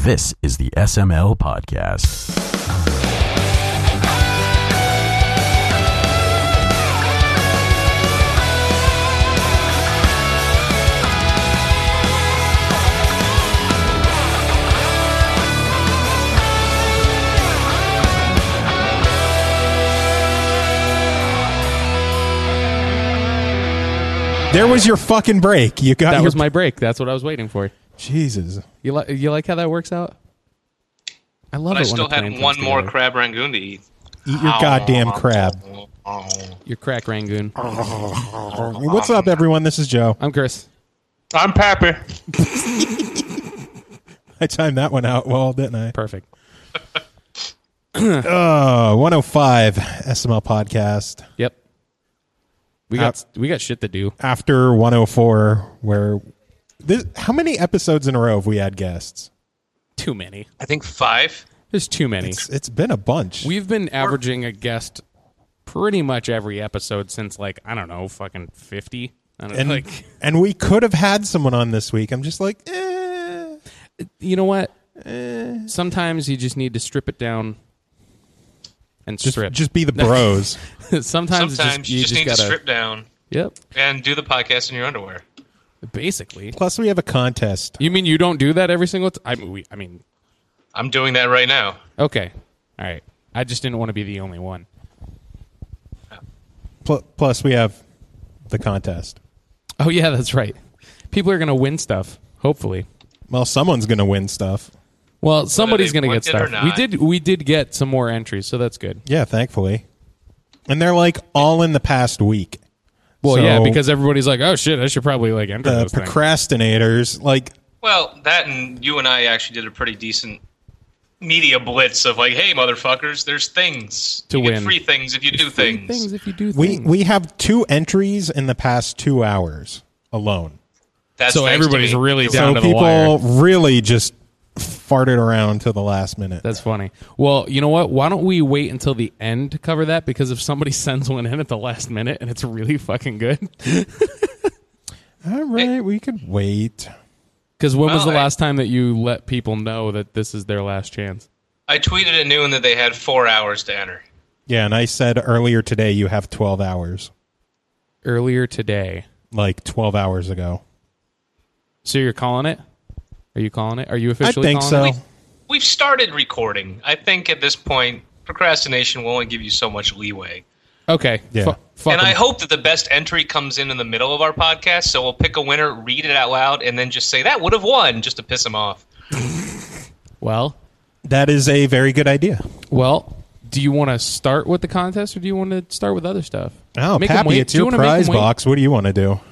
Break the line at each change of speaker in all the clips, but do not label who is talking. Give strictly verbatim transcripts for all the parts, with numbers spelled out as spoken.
This is the S M L Podcast.
There was your fucking break. You got
that
your
was my break. That's what I was waiting for.
Jesus.
You like you like how that works out? I love
but
it.
I still
when
had one more
together.
crab rangoon to eat.
Eat your goddamn crab.
Your crack rangoon.
What's up, everyone? This is Joe.
I'm Chris.
I'm Pappy.
I timed that one out well, didn't I?
Perfect.
Oh, one oh five S M L Podcast.
Yep. We got we got shit to do.
After one oh four, where this, how many episodes in a row have we had guests?
Too many.
I think five.
There's too many.
It's, it's been a bunch.
We've been averaging a guest pretty much every episode since, like, I don't know, fucking fifty. I don't
and,
know, like,
and we could have had someone on this week. I'm just like, eh.
You know what?
Eh.
Sometimes you just need to strip it down and
Just,
strip.
just be the bros.
Sometimes,
Sometimes
it's just,
you, just, need
gotta,
to strip down
Yep.
and do the podcast in your underwear.
Basically.
Plus, we have a contest.
You mean you don't do that every single time? I mean, we, I mean,
I'm doing that right now.
okay. All right. I just didn't want to be the only one.
Pl- Plus, we have the contest.
Oh, yeah, that's right. People are going to win stuff, hopefully.
Well, someone's going to win stuff.
Well, somebody's
they
going to get
want it or
stuff. We
not.
did we did get some more entries, so that's good.
Yeah, thankfully. And they're like all in the past week.
Well,
So,
yeah, because everybody's like, "Oh shit, I should probably like enter
the
this thing."
procrastinators, like,
Well, that and you and I actually did a pretty decent media blitz of like, hey, motherfuckers, there's things.
To
you
win.
get free things if you do
Free
things.
things if you do
we
things.
we have two entries in the past two hours alone.
That's
So
thanks to
everybody's
me.
really
You're
down
So
to the
people
wire.
really just farted around till the last minute.
That's funny. Well, you know what? Why don't we wait until the end to cover that? Because if somebody sends one in at the last minute and it's really fucking good.
All right, we could wait.
Because when was
Well,
the
I-
last time that you let people know that this is their last chance?
I tweeted at noon that they had four hours to enter.
Yeah, and I said earlier today you have twelve hours,
Earlier today.
like twelve hours ago.
So you're calling it? Are you calling it? Are you
I
officially
think
calling
so.
it?
We've started recording. I think at this point, procrastination will only give you so much leeway.
Okay.
Yeah.
Fu- fuck
and I
'em.
hope that the best entry comes in in the middle of our podcast, so we'll pick a winner, read it out loud, and then just say, that would have won, just to piss them off.
Well,
That is a very good idea.
well, do you want to start with the contest or do you want to start with other stuff?
Oh,
Make 'em
Pappy,
wait.
it's
Do you
your
wanna make 'em
prize
wait?
box. What do you want to do?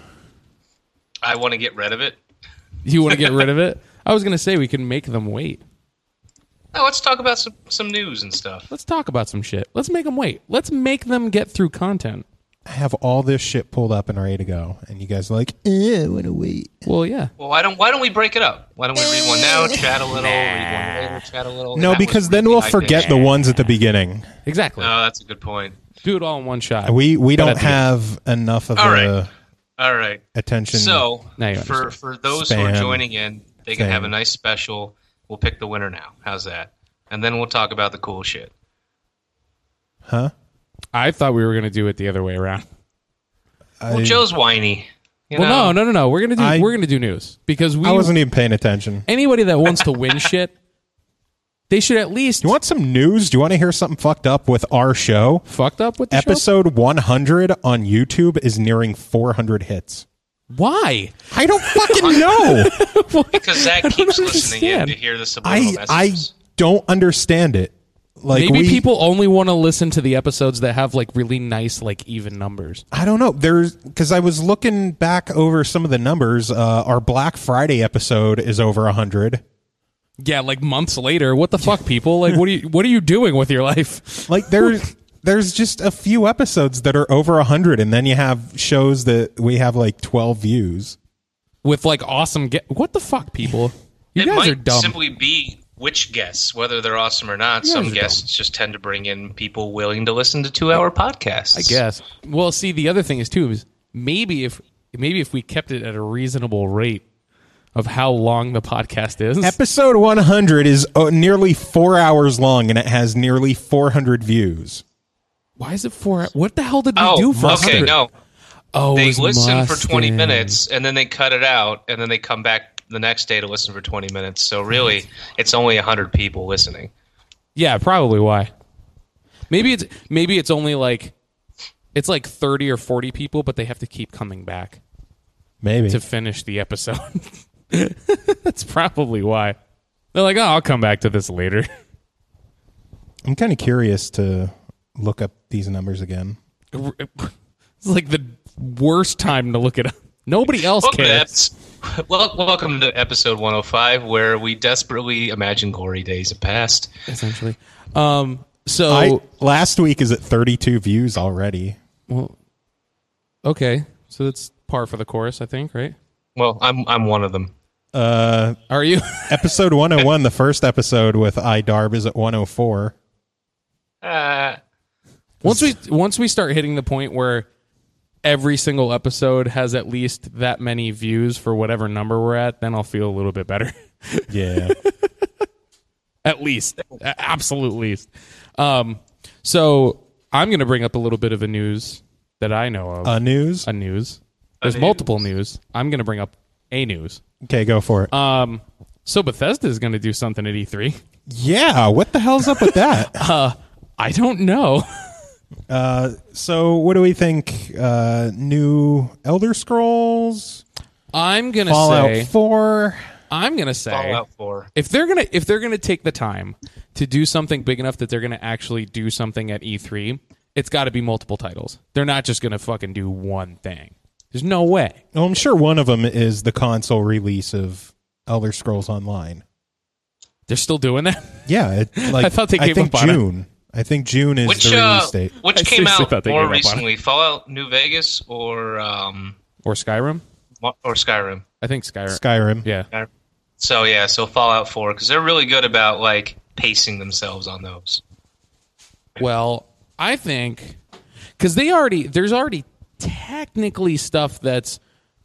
I want to get rid of it.
You want to get rid of it? I was going to say we can make them wait.
Now let's talk about some, some news and stuff.
Let's talk about some shit. Let's make them wait. Let's make them get through content.
I have all this shit pulled up and ready to go, and you guys are like, eh, I want to wait.
Well, yeah.
Well, why don't why don't we break it up? Why don't we read one now, chat a little, read one later, chat a little?
No,
That was
because then
really
we'll
my
forget
thing.
the ones at the beginning.
Exactly.
Oh, that's a good point.
Do it all in one shot.
We we
But
don't
at the end.
have enough of
All
the
right. All right.
attention.
So,
Now you
for,
understand.
for those who are
Spam
joining in, they can
thing.
have a nice special. We'll pick the winner now. How's that? And then we'll talk about the cool shit.
huh?
I thought we were going to do it the other way around.
Well,
I,
Joe's whiny. You
Well,
know?
no, no, no, no. We're going to do
I-
we're going to do news because we
I wasn't even paying attention.
anybody that wants to win shit, they should at least
You want some news? Do you want to hear something fucked up with our show?
fucked up with the show?
Episode one hundred on YouTube is nearing four hundred hits.
Why?
I don't fucking know.
Because Zach keeps listening in
understand.
to hear the subliminal
I I
messages.
don't understand it. Like
Maybe
we,
people only want to listen to the episodes that have like really nice, like even numbers.
I don't know. There's because I was looking back over some of the numbers. Uh, our Black Friday episode is over a hundred.
Yeah, like months later. What the fuck, people? Like, what are you? What are you doing with your life?
Like there's there's just a few episodes that are over a hundred, and then you have shows that we have like twelve views.
With like awesome. Ge- what the fuck, people? You
it
guys
might
are dumb.
simply be which guests, whether they're awesome or not.
You guys
Some
are
guests just tend to bring in people willing to listen to two-hour podcasts.
I guess. Well, see, the other thing is too is maybe if maybe if we kept it at a reasonable rate, of how long the podcast is.
Episode one hundred is uh, nearly four hours long, and it has nearly four hundred views.
Why is it four? What the hell did we
Oh,
do for
okay,
one hundred?
no.
Oh, it
They
was
listen for twenty
Mustang.
minutes, and then they cut it out, and then they come back the next day to listen for twenty minutes. So really, it's only one hundred people listening.
Yeah, probably why. Maybe it's maybe it's only like it's like thirty or forty people, but they have to keep coming back
Maybe.
to finish the episode. That's probably why. They're like, oh, I'll come back to this later.
I'm kind of curious to look up these numbers again.
It's like the worst time to look it up. Nobody else
Welcome to,
cares.
eps- well, welcome to episode one oh five, where we desperately imagine glory days have passed.
Essentially. Um, so,
I last week is at thirty-two views already.
well, okay. So that's par for the course, I think, right?
Well, I'm I'm one of them.
Uh,
Are you?
episode one oh one, the first episode with iDarb, is at one oh four.
Uh,
once we once we start hitting the point where every single episode has at least that many views for whatever number we're at, then I'll feel a little bit better.
Yeah.
At least, A- absolute least. Um, so I'm going to bring up a little bit of a news that I know of.
Uh, news?
a news. There's
news.
multiple news. I'm going to bring up a news.
Okay, go for it.
Um, so Bethesda is going to do something at E three.
yeah, what the hell's up with that?
Uh, I don't know.
uh, so what do we think? Uh, new Elder Scrolls?
I'm going to
Fallout
say.
four?
I'm going to say.
Fallout four.
If they're gonna if they're gonna take the time to do something big enough that they're gonna actually do something at E three, it's got to be multiple titles. They're not just gonna fucking do one thing. There's no way.
Well, I'm sure one of them is the console release of Elder Scrolls Online.
They're still doing that.
Yeah, it, like
I thought they
I
gave
think
up on it.
June. I think June is
Which
the release
uh,
date.
which
I
came
seriously
out
thought they
more
gave up on it.
recently? Fallout New Vegas or um
Or Skyrim.
or Skyrim?
I think Skyrim.
Skyrim.
Yeah.
So yeah, so Fallout four, because they're really good about like pacing themselves on those.
Well, I think because they already there's already technically stuff that's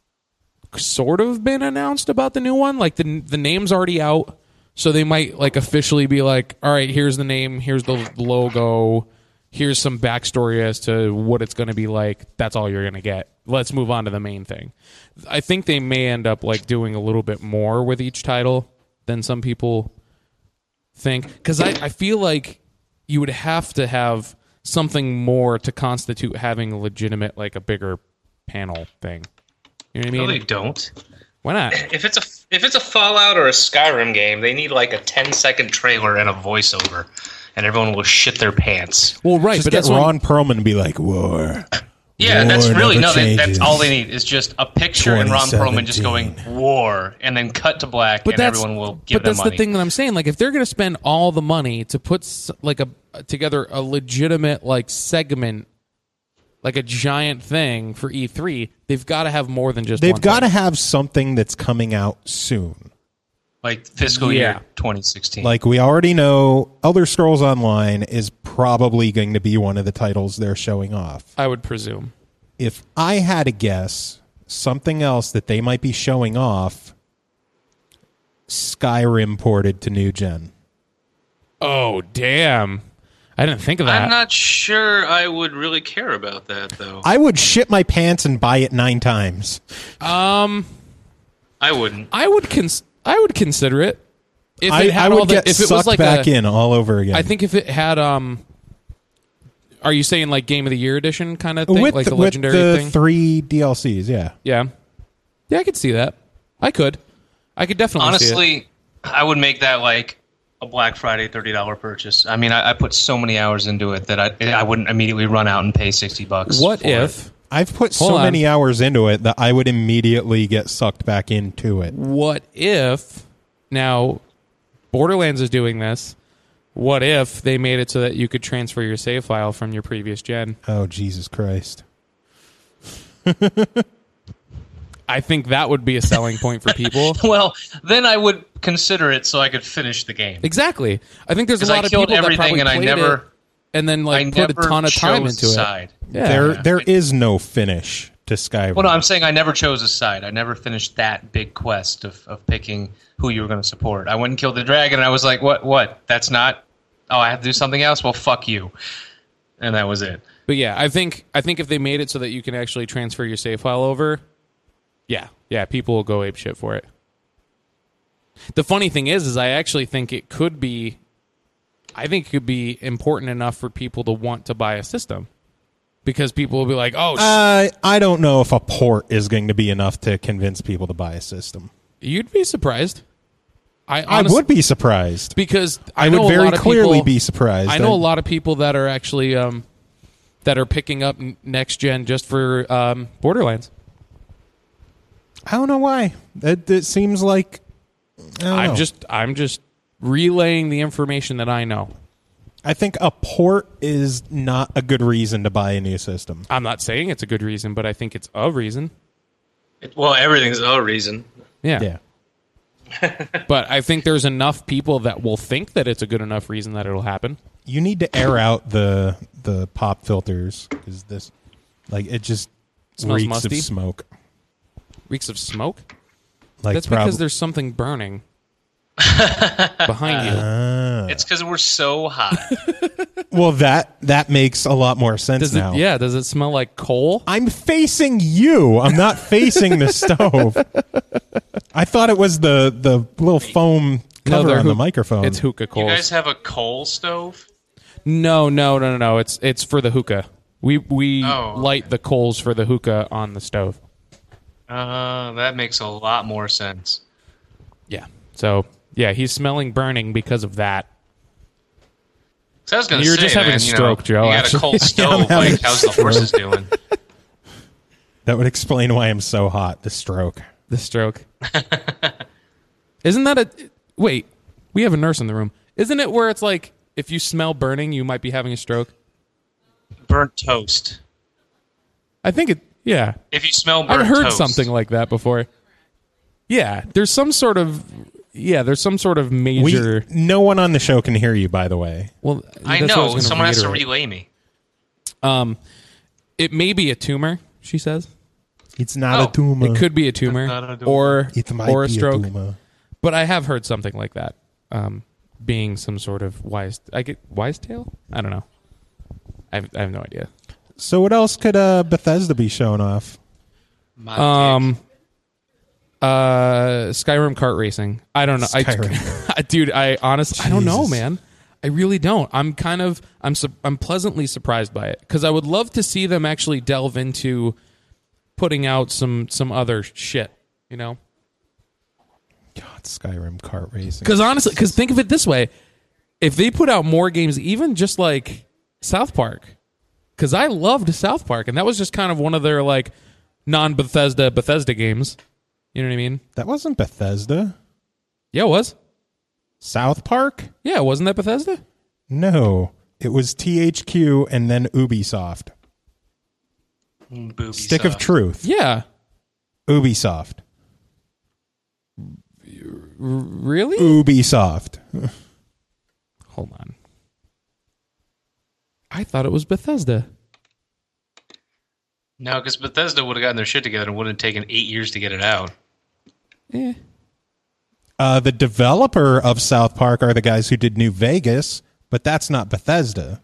sort of been announced about the new one. Like the the name's already out, so they might like officially be like, all right, here's the name, here's the logo, here's some backstory as to what it's going to be like. That's all you're going to get. Let's move on to the main thing. I think they may end up like doing a little bit more with each title than some people think, because I, I feel like you would have to have something more to constitute having a legitimate, like a bigger panel thing. You know what I
No,
mean?
they don't.
Why not?
If it's a if it's a Fallout or a Skyrim game, they need like a ten second trailer and a voiceover, and everyone will shit their pants.
Well, right,
Just
but
get
that's what I'm-
Ron Perlman to be like, war.
Yeah,
War
that's really
never
no. They, that's
changes.
all they need is just a picture and Ron Perlman just going
twenty
war, and then cut to black,
But
and
that's
everyone will give
but
them
that's
money.
the thing that I'm saying. Like, if they're going to spend all the money to put s- like a together a legitimate like segment, like a giant thing for E three, they've got to have more than just.
They've
one
got to
thing.
have something that's coming out soon.
Like fiscal
Yeah.
year twenty sixteen.
Like we already know, Elder Scrolls Online is probably going to be one of the titles they're showing off.
I would presume.
If I had to guess, something else that they might be showing off, Skyrim ported to new gen.
Oh damn! I didn't think of that.
I'm not sure I would really care about that though.
I would shit my pants and buy it nine times.
um,
I wouldn't.
I would cons- I would consider it if
I,
it had
I would
all the,
get
if it
sucked
was like
back
a,
in all over again.
I think if it had um. Are you saying like Game of the Year edition kind of thing,
with,
like the
with
legendary
the
thing?
three D L Cs, yeah.
Yeah, yeah, I could see that. I could, I could definitely see it.
Honestly, I would make that like a Black Friday thirty dollar purchase. I mean, I, I put so many hours into it that I I wouldn't immediately run out and pay sixty bucks.
What
for
if?
it.
I've put
Hold
so
on.
many hours into it that I would immediately get sucked back into it.
What if? Now, Borderlands is doing this. What if they made it so that you could transfer your save file from your previous gen?
Oh, Jesus Christ.
I think that would be a selling point for people.
Well, then I would consider it so I could finish the game.
Exactly. I think there's a
'Cause I
lot of
killed
people that
everything
probably
and I
played
never-
it and then like
I
put a
never
ton of time
chose
into
side.
it. Yeah.
There, there is no finish. to Skyrim.
Well, no, I'm saying I never chose a side. I never finished that big quest of, of picking who you were going to support. I went and killed the dragon, and I was like, what? What? That's not... Oh, I have to do something else? Well, fuck you. And that was it.
But yeah, I think I think if they made it so that you can actually transfer your save file over, yeah, yeah, people will go ape shit for it. The funny thing is, is I actually think it could be, I think it could be important enough for people to want to buy a system. Because people will be like, oh, sh-
Uh, I don't know if a port is going to be enough to convince people to buy a system.
you'd be surprised. I,
I
honest-
would be surprised.
because I,
I
know
would
a
very
lot of
clearly
people,
be surprised.
I know
I-
a lot of people that are actually um, that are picking up n- next gen just for um, Borderlands.
I don't know why. It, it seems like I don't
I'm
know.
just I'm just relaying the information that I know.
I think a port is not a good reason to buy a new system.
I'm not saying it's a good reason, but I think it's a reason.
It, well, everything's a reason.
Yeah.
Yeah.
But I think there's enough people that will think that it's a good enough reason that it'll happen.
You need to air out the the pop filters because this, like, it just
Smells
reeks
musty?
of smoke.
Reeks of smoke?
Like
That's
prob-
because there's something burning behind you.
Ah.
It's because we're so hot.
Well, that that makes a lot more sense
Does
now.
it, yeah, does it smell like coal?
I'm facing you. I'm not facing the stove. I thought it was the the little foam cover
they're
on the
hook-
microphone.
It's hookah
You
coals.
guys have a coal stove?
No, no, no, no, no. It's it's for the hookah. We we
Oh, okay.
light the coals for the hookah on the stove.
Uh, that makes a lot more sense.
Yeah. So yeah, he's smelling burning because of that.
So I was going to
You
say,
were just having
man,
a
you
stroke,
know,
Joe,
You got
actually.
a cold
Yeah, I'm
stove.
having
Like,
a
how's the horses doing?
That would explain why I'm so hot. The stroke.
The stroke. Isn't that a wait? We have a nurse in the room. Isn't it where it's like if you smell burning, you might be having a stroke?
Burnt toast.
I think it. Yeah,
If you smell burnt
I've heard
toast.
something like that before. Yeah, there's some sort of yeah, there's some sort of
We,
major.
no one on the show can hear you, by the way.
well,
I
that's what was
know.
gonna
Someone has to
reiterate.
relay me.
Um, it may be a tumor. She says
It's not
Oh,
a tumor.
it could be a tumor
not a tumor.
or
It might
or a
be
stroke.
tumor.
But I have heard something like that. Um, being some sort of wise, I get wise tale. I don't know. I have, I have no idea.
So what else could uh, Bethesda be showing off?
My
Um,
dick.
uh, Skyrim kart racing. I don't know,
Skyrim.
I, dude. I honestly, I don't know,
Jesus.
man. I really don't. I'm kind of, I'm, su- I'm pleasantly surprised by it because I would love to see them actually delve into putting out some, some other shit. You know,
God, Skyrim kart racing.
because honestly, because think of it this way: if they put out more games, even just like South Park, because I loved South Park, and that was just kind of one of their like non-Bethesda Bethesda games. You know what I mean?
That wasn't Bethesda.
Yeah, it was.
South Park?
Yeah, wasn't that Bethesda?
No. It was T H Q and then Ubisoft.
Booby
Stick of
soft.
Truth.
Yeah.
Ubisoft.
Really?
Ubisoft.
Hold on. I thought it was Bethesda.
No, because Bethesda would have gotten their shit together and would have taken eight years to get it out.
Eh.
Uh, the developer of South Park are the guys who did New Vegas, but that's not Bethesda.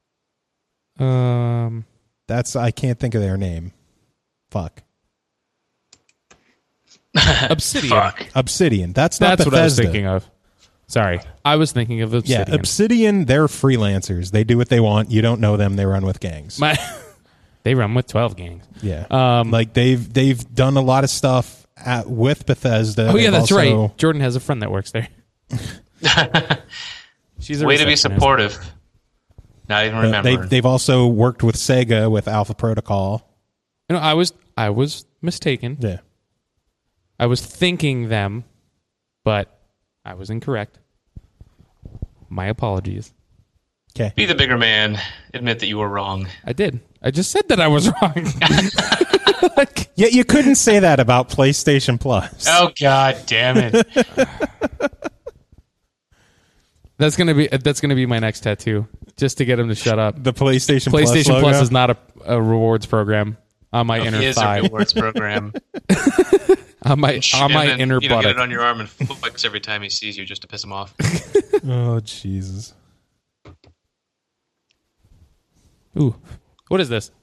Um.
That's I can't think of their name. Fuck.
Obsidian.
Fuck.
Obsidian. That's not
That's
Bethesda.
what I was thinking of. Sorry. I was thinking of Obsidian.
Yeah, Obsidian, they're freelancers. They do what they want. You don't know them. They run with gangs.
My, they run with twelve gangs.
yeah.
Um,
like they've they've done a lot of stuff at, with Bethesda.
Oh, yeah,
They've
that's
also-
right. Jordan has a friend that works there. She's a
Way to be
receptionist.
supportive. Not even
Uh,
remembering.
they they've also worked with Sega with Alpha Protocol.
You know, I was I was mistaken.
Yeah.
I was thinking them, but I was incorrect. My apologies.
Okay.
Be the bigger man. Admit that you were wrong.
I did. I just said that I was wrong. Like,
Yeah, you couldn't say that about PlayStation Plus.
Oh, God damn it.
that's gonna be that's gonna be my next tattoo, just to get him to shut up.
The PlayStation,
PlayStation
Plus,
Plus
logo?
is not a, a rewards program. on my
Oh,
inner
he is
thigh.
a rewards program.
on my on my
And then,
inner
you know, get
buttock.
it on your arm and flex every time he sees you just to piss him off.
Oh, Jesus.
Ooh, what is this?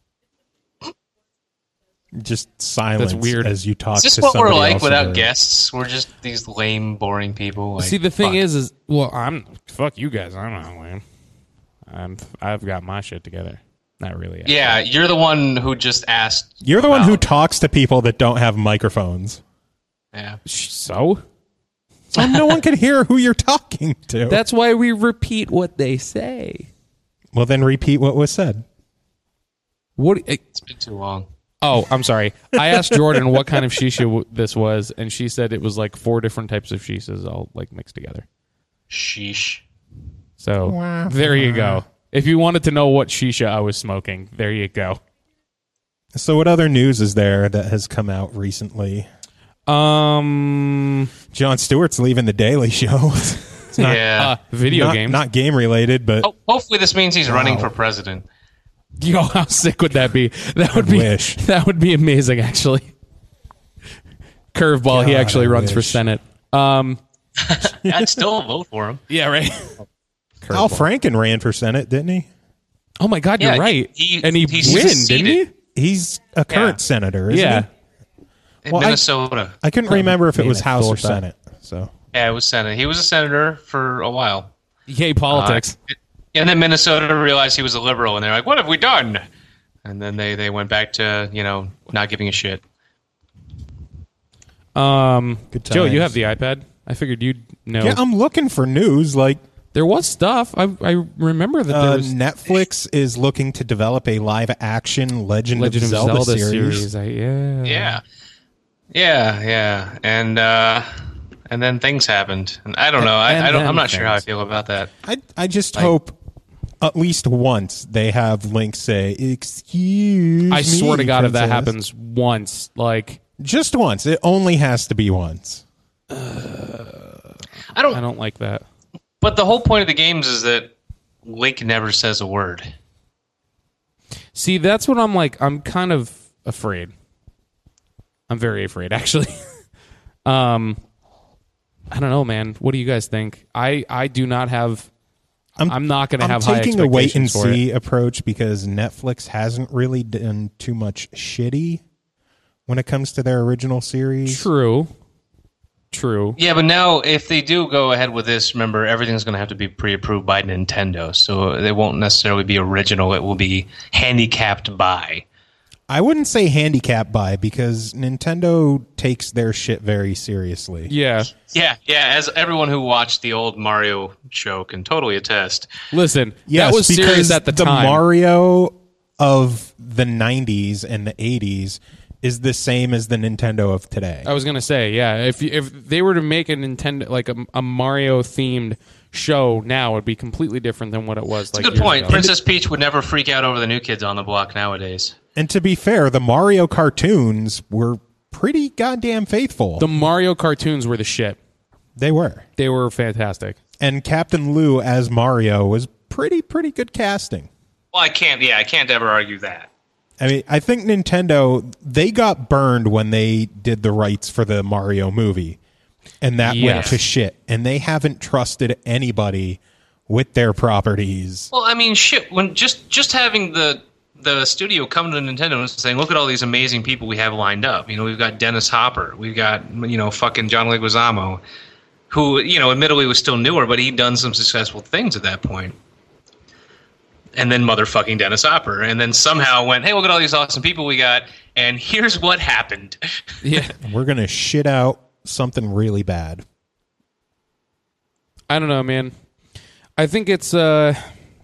Just silence
weird.
as you talk
Is this
to
what we're
somebody
like
else
without
over-
guests? We're just these lame, boring people. Like,
See, the thing
fuck.
is, is well, I'm fuck you guys. I'm not lame. I'm I've got my shit together. Not really. actually.
Yeah, you're the one who just asked.
You're the one who
about-
talks to people that don't have microphones.
Yeah.
Sh- So
So no one can hear who you're talking to.
that's why we repeat what they say.
Well, then repeat what was said.
What? eh,
It's been too long.
Oh, I'm sorry. I asked Jordan what kind of shisha w- this was, and she said it was like four different types of shishas all like mixed together.
Sheesh.
So there you go. If you wanted to know what shisha I was smoking, there you go.
So what other news is there that has come out recently?
Um,
Jon Stewart's leaving the Daily Show. It's not,
yeah.
uh, video
not,
games.
not game related, but
oh, hopefully this means he's running
Wow.
for president.
Yo, how sick would that be? That would be
wish.
that would be amazing. Actually, curveball. He
God,
actually
I
runs for
wish.
Senate. Um,
I'd still vote for him.
yeah, right.
Al Franken ran for Senate, didn't he?
Oh my God,
Yeah,
you're right.
he-
and he
he's
win,
succeeded.
didn't
He's a current
Yeah.
senator,
he?
isn't
Yeah.
he?
In
Well, I-
Minnesota.
I couldn't remember if it was House or
Minnesota.
Senate. So
Yeah, it was Senate. He was a senator for a while.
Yay, politics.
Uh, and then Minnesota realized he was a liberal, and they're like, "What have we done?" And then they, they went back to, you know, not giving a shit.
um,
Good
Joe, you
times.
have the iPad. I figured you'd know.
yeah, I'm looking for news. Like
There was stuff. I I remember that there
uh,
was
Netflix is looking to develop a live action Legend,
Legend
of Zelda,
of Zelda
series.
series. I, yeah.
Yeah, yeah, yeah. And uh, and then things happened, and I don't know. I,
And
I don't. I'm
then
not sure how I
things.
feel about that.
I I just hope at least once they have Link say, "Excuse
I
me,
swear to God, if that
princess."
happens once, like
just once. It only has to be once.
I don't.
I don't like that.
But the whole point of the games is that Link never says a word.
See, that's what I'm like. I'm kind of afraid. I'm very afraid, actually. um, I don't know, man. What do you guys think? I, I do not have. I'm, I'm not going to
I'm
have high
taking a wait and
expectations for it.
see approach because Netflix hasn't really done too much shitty when it comes to their original series.
True. True.
Yeah, but now if they do go ahead with this, remember everything's going to have to be pre-approved by Nintendo, so it won't necessarily be original. It will be handicapped by.
I wouldn't say handicap by because Nintendo takes their shit very seriously.
Yeah.
Yeah, yeah. As everyone who watched the old Mario show can totally attest.
Listen,
Yes,
that was serious
because
at the,
the
time.
Mario of the nineties and the eighties is the same as the Nintendo of today.
I was gonna say, yeah. If if they were to make a Nintendo like a, a Mario themed show now, it'd be completely different than what it was.
It's
like
a good
years
point.
ago.
Princess Peach would never freak out over the new kids on the block nowadays.
And to be fair, the Mario cartoons were pretty goddamn faithful.
The Mario cartoons were the shit.
they were.
They were fantastic.
And Captain Lou as Mario was pretty, pretty good casting.
Well, I can't. Yeah, I can't ever argue that.
I mean, I think Nintendo, they got burned when they did the rights for the Mario movie. And that went
Yes.
to shit. And they haven't trusted anybody with their properties.
Well, I mean, shit. When just just having the the studio come to Nintendo and saying, "Look at all these amazing people we have lined up." You know, we've got Dennis Hopper, we've got you know fucking John Leguizamo, who you know admittedly was still newer, but he'd done some successful things at that point. And then motherfucking Dennis Hopper, and then somehow went, "Hey, look at all these awesome people we got," and here's what happened.
Yeah.
We're going to shit out something really bad.
I don't know, man. I think it's uh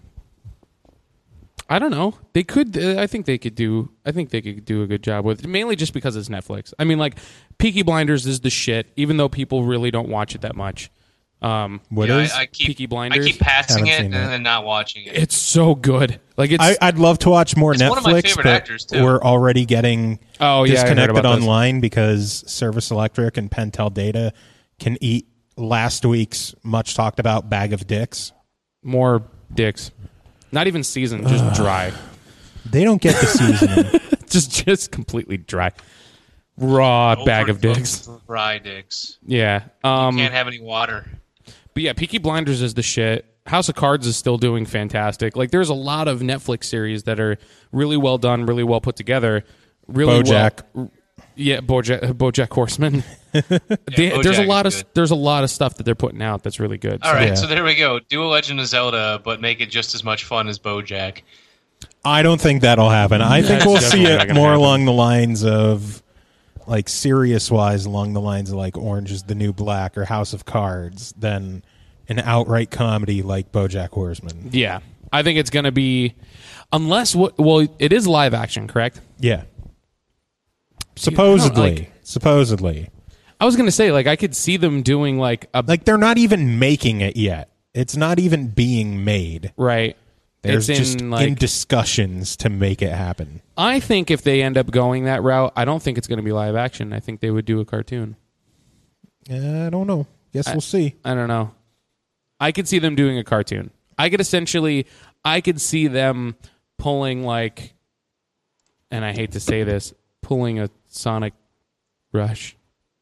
I don't know. They could uh, I think they could do I think they could do a good job with it, mainly just because it's Netflix. I mean, like Peaky Blinders is the shit, even though people really don't watch it that much. Um
What
Yeah,
is?
I, I keep
Peaky Blinders?
I keep passing
Haven't
it
seen
and
that.
then not watching it.
it's so good. Like it's
I, I'd love to watch more
It's
Netflix,
one of my favorite
but
actors, too.
we're already getting
Oh, yeah, I heard
disconnected
about this.
online because Service Electric and Pentel Data can eat last week's much talked about bag of dicks.
more dicks. Not even seasoned, just dry.
They don't get the seasoning.
just just completely dry, raw bag of
Overcooked
dicks.
Dry dicks.
Yeah. Um,
Can't have any water.
But yeah, Peaky Blinders is the shit. House of Cards is still doing fantastic. Like, there's a lot of Netflix series that are really well done, really well put together. Really
BoJack.
Well, yeah, BoJack, BoJack Horseman. They-
BoJack
there's a
is
lot of
good.
there's a lot of stuff that they're putting out that's really good.
All
So-
right,
Yeah.
so there we go. Do a Legend of Zelda, but make it just as much fun as BoJack.
I don't think that'll happen. I think
That's
we'll see
definitely not
it
gonna
more
happen.
along the lines of, like, serious-wise, along the lines of, like, Orange is the New Black or House of Cards than an outright comedy like BoJack Horseman.
Yeah, I think it's going to be, unless what? Well, it is live action, correct?
Yeah. Supposedly.
like-
supposedly.
I was going to say, like, I could see them doing like a
Like, they're not even making it yet. It's not even being made.
right.
There's
it's
just
in like
in discussions to make it happen.
I think if they end up going that route, I don't think it's going to be live action. I think they would do a cartoon.
I don't know. Guess we'll see.
I don't know. I could see them doing a cartoon. I could essentially, I could see them pulling like, and I hate to say this, pulling a Sonic Rush.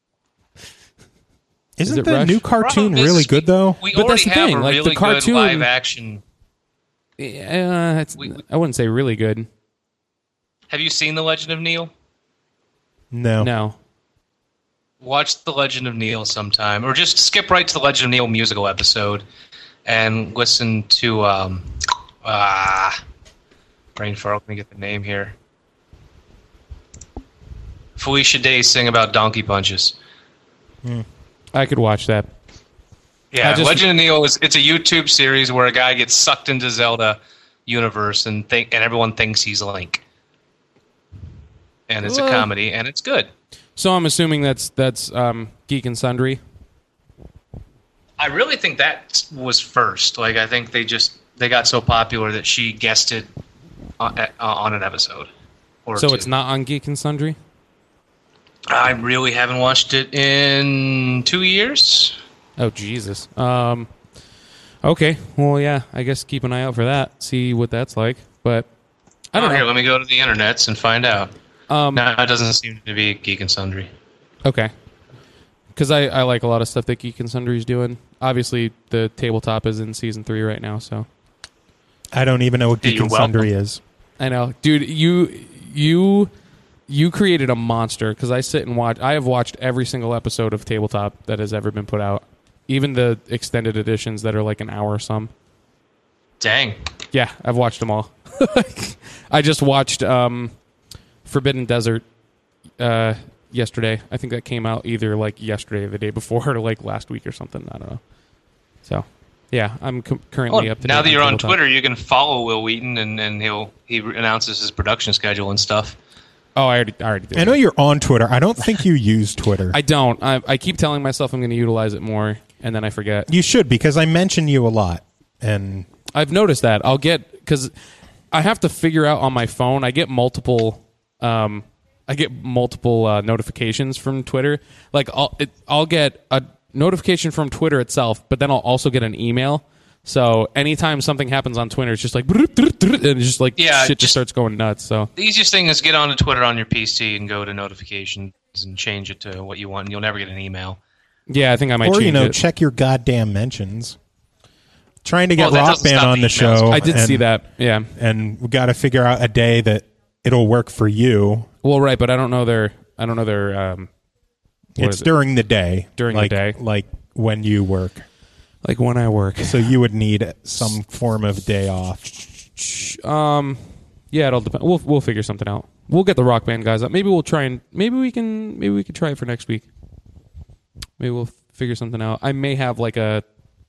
Isn't
it
the
Rush?
new cartoon
Problem is,
really
we-
good, though?
We
But
already
that's the
have
thing,
a
like, the
really
cartoon-
good live action.
Uh, it's,
We- we-
I wouldn't say really good.
Have you seen The Legend of Neil?
No.
No.
Watch The Legend of Neil sometime, or just skip right to the Legend of Neil musical episode and listen to um ah brain fart. Let me get the name here. Felicia Day sing about donkey punches.
I could watch that.
Yeah,
I just-
Legend of Neil is it's a YouTube series where a guy gets sucked into Zelda universe and think and everyone thinks he's Link. And it's
Well-
a comedy and it's good.
So I'm assuming that's that's um, Geek and Sundry.
I really think that was first. Like I think they just they got so popular that she guested on, uh, on an episode. Or
So
two.
it's not on Geek and Sundry?
I really haven't watched it in two years.
Oh, Jesus. Um, okay. Well, yeah, I guess keep an eye out for that. See what that's like. But I don't
Oh, Here,
know.
let me go to the internets and find out.
Um,
No, it doesn't seem to be Geek and Sundry.
Okay. Because I, I like a lot of stuff that Geek and Sundry is doing. Obviously, the tabletop is in season three right now, so
I don't even know what
Yeah,
Geek
you're
and Sundry
welcome.
is.
I know, dude. You you you created a monster because I sit and watch. I have watched every single episode of Tabletop that has ever been put out, even the extended editions that are like an hour or some.
Dang.
Yeah, I've watched them all. I just watched um, Forbidden Desert uh, yesterday. I think that came out either like yesterday or the day before or like last week or something. I don't know. So, yeah, I'm com- currently
Well,
up to
now
date
that you're on
Tabletop.
Twitter, you can follow Will Wheaton, and, and he'll he announces his production schedule and stuff.
Oh, I already, I already did.
I know you're on Twitter. I don't think you use Twitter.
I don't. I, I keep telling myself I'm going to utilize it more, and then I forget.
You should, because I mention you a lot. And
I've noticed that. I'll get because I have to figure out on my phone. I get multiple. Um, I get multiple uh, notifications from Twitter. Like I'll it, I'll get a notification from Twitter itself, but then I'll also get an email. So anytime something happens on Twitter, it's just like and it's just like
Yeah,
shit just
just-
starts going nuts. So
The easiest thing is get onto Twitter on your P C and go to notifications and change it to what you want, and you'll never get an email.
yeah, I think I might
or
change
you know,
it.
check your goddamn mentions. Trying to get
Well, that
Rock
doesn't
Band
stop
on
the
the
emails.
show.
I did
and,
see that. Yeah.
and we got to figure out a day that it'll work for you.
Well, right, but I don't know their. I don't know their. Um, what
It's
is it?
during the day.
During the
like,
day.
like when you work.
like when I work.
So you would need some form of day off.
Um, yeah, it'll depend. We'll we'll figure something out. We'll get the Rock Band guys up. Maybe we'll try and maybe we can maybe we could try it for next week. Maybe we'll figure something out. I may have like a.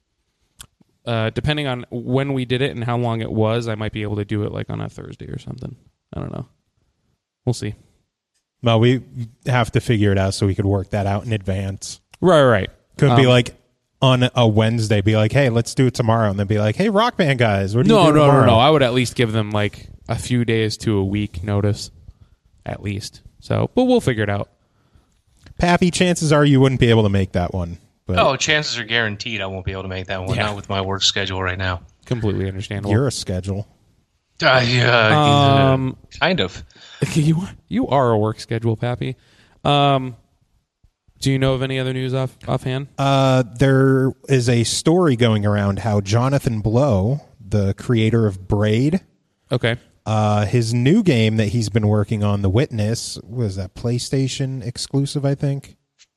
Uh, depending on when we did it and how long it was, I might be able to do it like on a Thursday or something. I don't know. We'll see.
Well, we have to figure it out so we could work that out in advance.
Right, right.
Could be
Um,
like on a Wednesday, be like, hey, let's do it tomorrow. And then be like, hey, Rock Band guys, what do you
No,
do
no, no,
tomorrow?
no. I would at least give them like a few days to a week notice, at least. So, but we'll figure it out.
Pappy, chances are you wouldn't be able to make that one. But
Oh, chances are guaranteed I won't be able to make that one
Yeah.
now with my work schedule right now.
Completely understandable.
you're a schedule.
Uh, yeah,
Um,
kind of.
you you are a work schedule, Pappy. Um, do you know of any other news off offhand?
Uh, there is a story going around how Jonathan Blow, the creator of Braid,
Okay.
uh, his new game that he's been working on, The Witness, was that PlayStation exclusive, I think?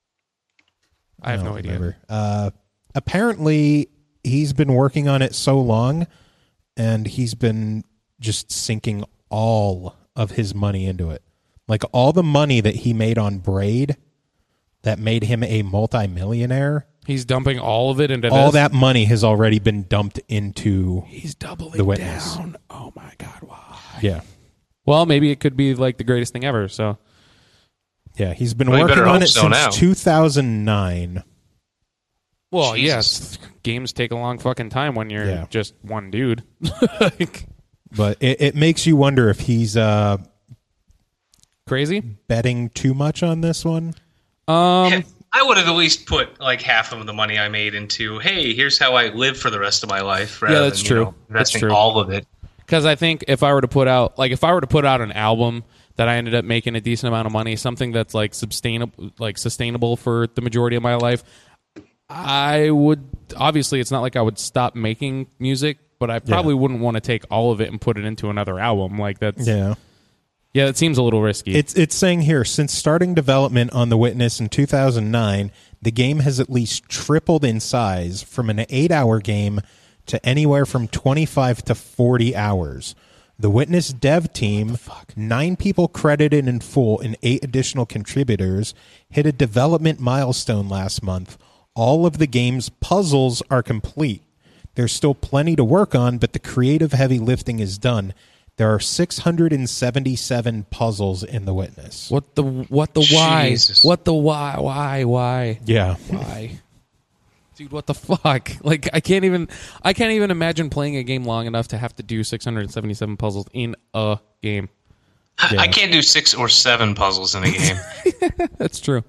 I have
I
no
don't
idea.
remember. Uh, apparently, he's been working on it so long, and he's been just sinking all of his money into it. Like, all the money that he made on Braid that made him a multimillionaire,
He's dumping all of it into
all
this?
that money has already been dumped into
He's doubling
The Witness.
down. Oh my God! Why?
yeah.
Well, maybe it could be like the greatest thing ever. So
Yeah, he's been
Well, you
working
better
on
hope
it
so
since
now.
two thousand nine.
Well,
Jesus.
yes, games take a long fucking time when you're
Yeah.
just one dude. Like,
But it, it makes you wonder if he's uh,
crazy.
betting too much on this one.
Um,
I would have at least put like half of the money I made into, hey, here's how I live for the rest of my life. Rather
Yeah, that's
than,
true.
You know,
That's
investing
true.
all of it.
because I think if I were to put out, like, if I were to put out an album that I ended up making a decent amount of money, something that's like sustainable, like sustainable for the majority of my life, I would obviously. It's not like I would stop making music, but I probably
Yeah.
wouldn't want to take all of it and put it into another album. Like that's
Yeah.
yeah, it seems a little risky.
It's it's saying here, since starting development on The Witness in two thousand nine, the game has at least tripled in size from an eight-hour game to anywhere from twenty-five to forty hours. The Witness dev team, nine people credited in full and eight additional contributors, hit a development milestone last month. All of the game's puzzles are complete. There's still plenty to work on, but the creative heavy lifting is done. There are six hundred seventy-seven puzzles in The Witness.
what the what the why?
Jesus.
What the why? Why? Why?
Yeah.
Why? Dude, what the fuck? Like, I can't even I can't even imagine playing a game long enough to have to do six hundred seventy-seven puzzles in a game.
Yeah.
I can't do six or seven puzzles in a game.
That's true.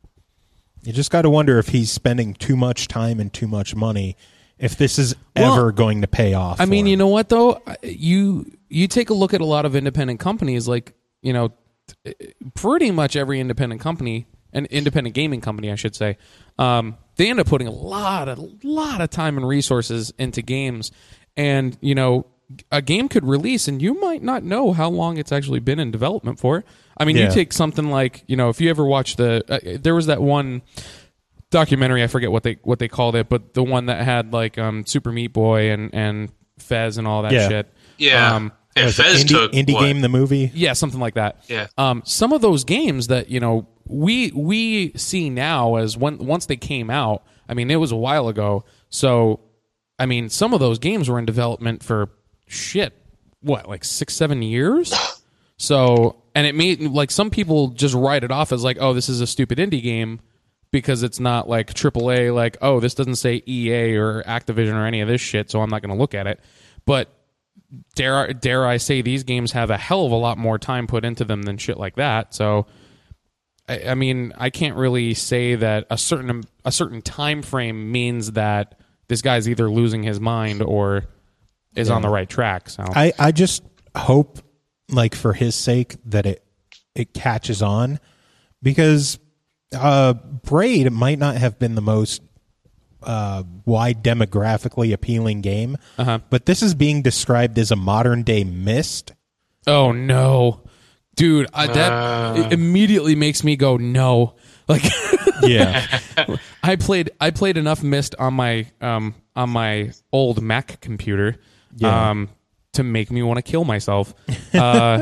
You just got to wonder if he's spending too much time and too much money, if this is
Well,
ever going to pay off.
I mean,
for
you
him.
know what though? You you take a look at a lot of independent companies, like, you know, t- pretty much every independent company, an independent gaming company, I should say, um, they end up putting a lot, a lot of time and resources into games, and you know, a game could release, and you might not know how long it's actually been in development for. I mean,
Yeah.
you take something like, you know, if you ever watch the, uh, there was that one documentary, I forget what they what they called it, but the one that had like um, Super Meat Boy and and Fez and all that
Yeah.
shit.
Yeah.
Um,
yeah
Was it
Fez
indie,
took
indie
what?
game, the movie.
yeah, something like that.
Yeah.
Um, some of those games that you know we we see now as when once they came out. I mean, it was a while ago. So, I mean, some of those games were in development for shit. What, like six, seven years? So, and it made like some people just write it off as like, oh, this is a stupid indie game because it's not like triple A. Like, oh, this doesn't say E A or Activision or any of this shit, so I'm not going to look at it. But dare dare I say these games have a hell of a lot more time put into them than shit like that. So, I, I mean, I can't really say that a certain a certain time frame means that this guy's either losing his mind or is on the right track. So,
I, I just hope, like, for his sake, that it it catches on, because uh, Braid might not have been the most uh, wide demographically appealing game,
Uh-huh.
but this is being described as a modern day Myst.
oh no, dude, I, that it immediately makes me go no. Like,
Yeah,
I played I played enough Myst on my um on my old Mac computer
Yeah.
um to make me want to kill myself. Uh,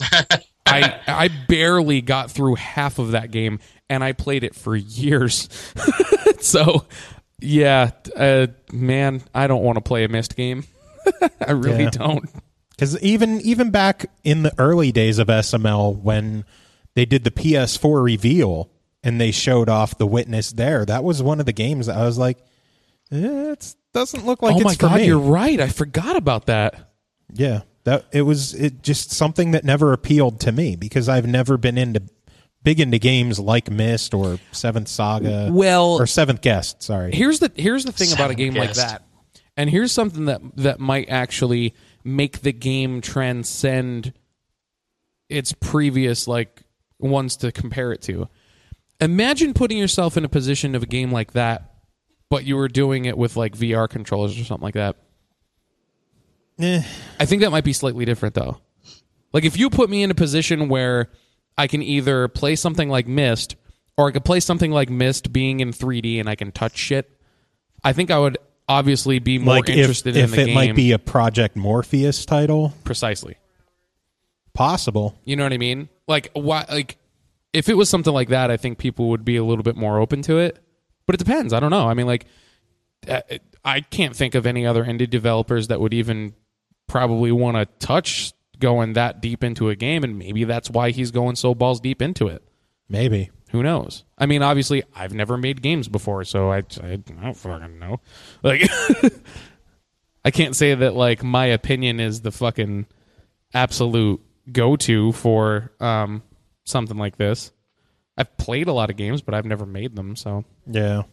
I I barely got through half of that game, and I played it for years. So, yeah, uh, man, I don't want to play a Myst game. I really
Yeah.
don't.
because even even back in the early days of S M L, when they did the P S four reveal and they showed off The Witness there, that was one of the games that I was like, eh, it doesn't look like
oh
it's
my
for
god,
me.
you're right. I forgot about that.
Yeah, that it was it just something that never appealed to me because I've never been into big into games like Myst or Seventh Saga.
Well-
or Seventh Guest. Sorry.
Here's the here's the thing about a
Seven
game like
guessed.
that, and here's something that that might actually make the game transcend its previous like ones to compare it to. Imagine putting yourself in a position of a game like that, but you were doing it with like V R controllers or something like that.
Eh.
I think that might be slightly different though. Like if you put me in a position where I can either play something like Myst, or I could play something like Myst being in three D and I can touch shit, I think I would obviously be more
like
interested
if,
in
if
the
it
game.
might be a Project Morpheus title.
Precisely.
Possible.
You know what I mean? Like why? Like if it was something like that, I think people would be a little bit more open to it. But it depends. I don't know. I mean, like I can't think of any other indie developers that would even probably want to touch going that deep into a game, and maybe that's why he's going so balls deep into it.
Maybe.
Who knows? I mean, obviously, I've never made games before, so I, I, I don't fucking know. Like, I can't say that, like, my opinion is the fucking absolute go-to for um, something like this. I've played a lot of games, but I've never made them, so...
Yeah.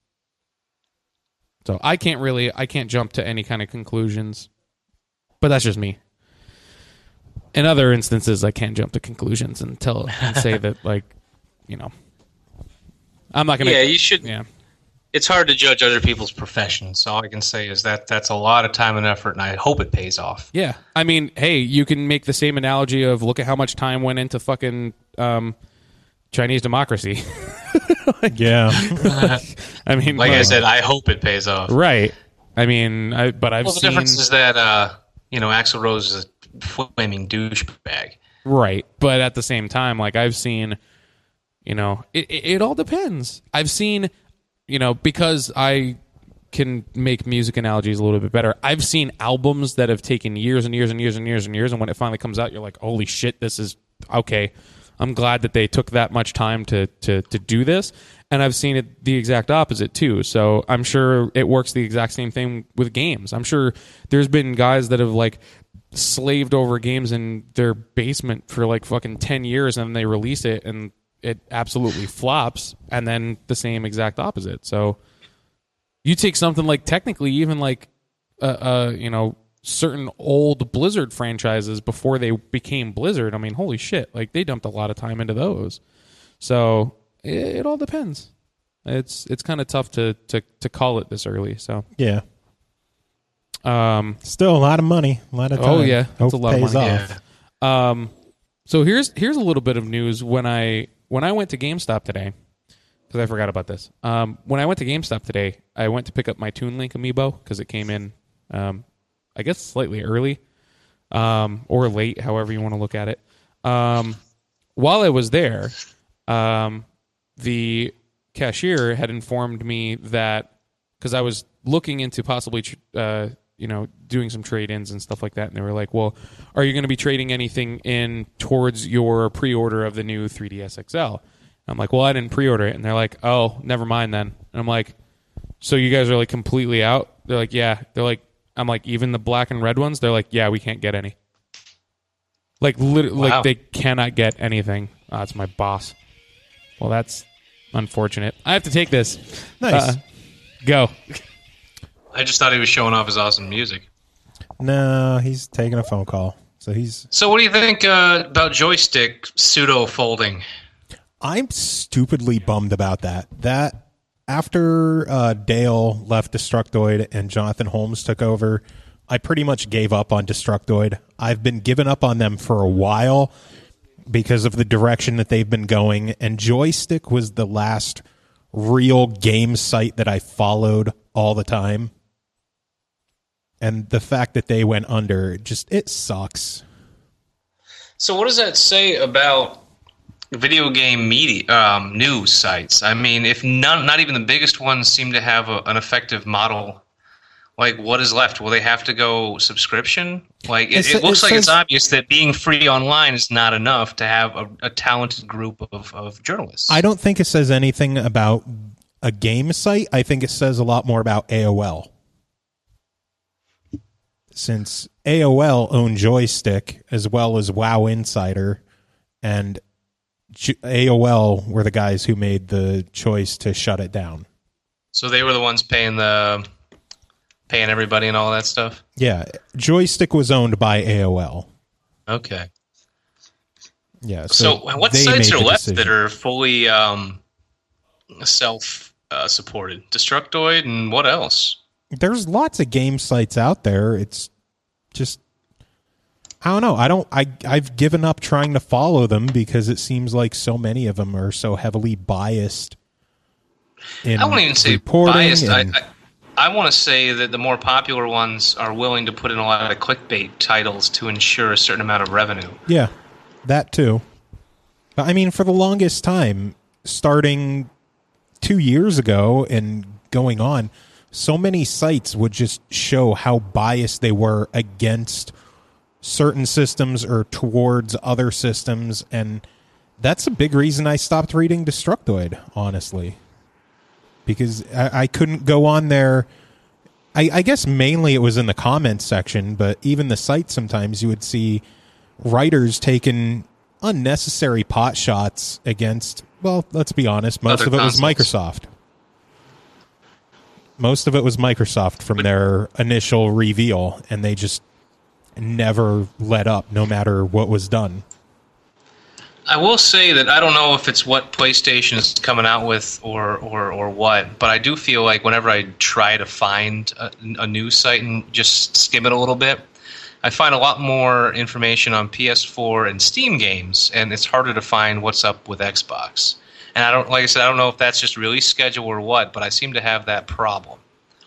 So I can't really... I can't jump to any kind of conclusions. But that's just me. In other instances, I can't jump to conclusions and tell and say that, like, you know, I'm not gonna.
Yeah, you should.
Yeah,
it's hard to judge other people's professions. So all I can say is that that's a lot of time and effort, and I hope it pays off.
Yeah, I mean, hey, you can make the same analogy of look at how much time went into fucking um, Chinese democracy.
Like, yeah,
I mean,
like, like I said, I hope it pays off.
Right. I mean, I, but I've
well, the
seen.
difference is that uh, you know, Axl Rose is a flaming douchebag.
Right, but at the same time, like I've seen. You know, it, it it all depends. I've seen, you know, because I can make music analogies a little bit better. I've seen albums that have taken years and years and years and years and years, and when it finally comes out, you're like, holy shit, this is okay. I'm glad that they took that much time to to to do this. And I've seen it the exact opposite too. So I'm sure it works the exact same thing with games. I'm sure there's been guys that have like slaved over games in their basement for like fucking ten years, and they release it and it absolutely flops, and then the same exact opposite. So you take something like technically even like uh, uh you know certain old Blizzard franchises before they became Blizzard. I mean, holy shit, like they dumped a lot of time into those. So it, it all depends. It's it's kind of tough to, to to call it this early. So
yeah.
Um,
still a lot of money, a lot of time.
Oh yeah,
Hope
that's a lot of
pays
money.
off.
Yeah. Um, so here's here's a little bit of news. When I when I went to GameStop today, because I forgot about this. Um, when I went to GameStop today, I went to pick up my Toon Link amiibo because it came in, um, I guess slightly early, um, or late, however you want to look at it. Um, while I was there, um, the cashier had informed me that because I was looking into possibly, uh, you know, doing some trade-ins and stuff like that, and they were like, "Well, are you going to be trading anything in towards your pre-order of the new three D S X L?" I'm like, "Well, I didn't pre-order it," and they're like, "Oh, never mind then." And I'm like, "So you guys are like completely out?" They're like, "Yeah." They're like, "I'm like, even the black and red ones?" They're like, "Yeah, we can't get any." Like, lit-
Wow.
like they cannot get anything. Oh, it's my boss. Well, that's unfortunate. I have to take this.
Nice.
Uh, go.
I just thought he was showing off his awesome music.
No, he's taking a phone call. So he's.
So what do you think uh, about joystick pseudo folding?
I'm stupidly bummed about that. That after uh, Dale left Destructoid and Jonathan Holmes took over, I pretty much gave up on Destructoid. I've been giving up on them for a while because of the direction that they've been going. And Joystick was the last real game site that I followed all the time. And the fact that they went under, just, it sucks.
So what does that say about video game media um, news sites? I mean, if none, not even the biggest ones seem to have a, an effective model, like what is left? Will they have to go subscription? Like it,
It
it looks
sa- it
like it's
says-
obvious that being free online is not enough to have a, a talented group of, of journalists.
I don't think it says anything about a game site. I think it says a lot more about A O L. Since A O L owned Joystick as well as WoW Insider, and J- A O L were the guys who made the choice to shut it down.
So they were the ones paying the paying everybody and all that stuff.
Yeah, Joystick was owned by A O L.
Okay.
Yeah.
So,
So,
what
they
sites
made
are
the
left
decision.
that are fully um, self uh, supported? Destructoid and what else?
There's lots of game sites out there. It's just I don't know. I don't. I I've given up trying to follow them because it seems like so many of them are so heavily biased. In
I won't even say
reporting
biased. I,
and-
I, I want to say that the more popular ones are willing to put in a lot of clickbait titles to ensure a certain amount of revenue.
Yeah, that too. But I mean, for the longest time, starting two years ago and going on, so many sites would just show how biased they were against certain systems or towards other systems, and that's a big reason I stopped reading Destructoid, honestly. Because I, I couldn't go on there. I, I guess mainly it was in the comments section, but even the site sometimes you would see writers taking unnecessary pot shots against, well, let's be honest, most
Other
of it was
consoles.
Microsoft. Most of it was Microsoft from their initial reveal, and they just never let up no matter what was done.
I will say that I don't know if it's what PlayStation is coming out with or, or, or what, but I do feel like whenever I try to find a, a news site and just skim it a little bit, I find a lot more information on P S four and Steam games, and it's harder to find what's up with Xbox. And I don't, like I said, I don't know if that's just release schedule or what, but I seem to have that problem.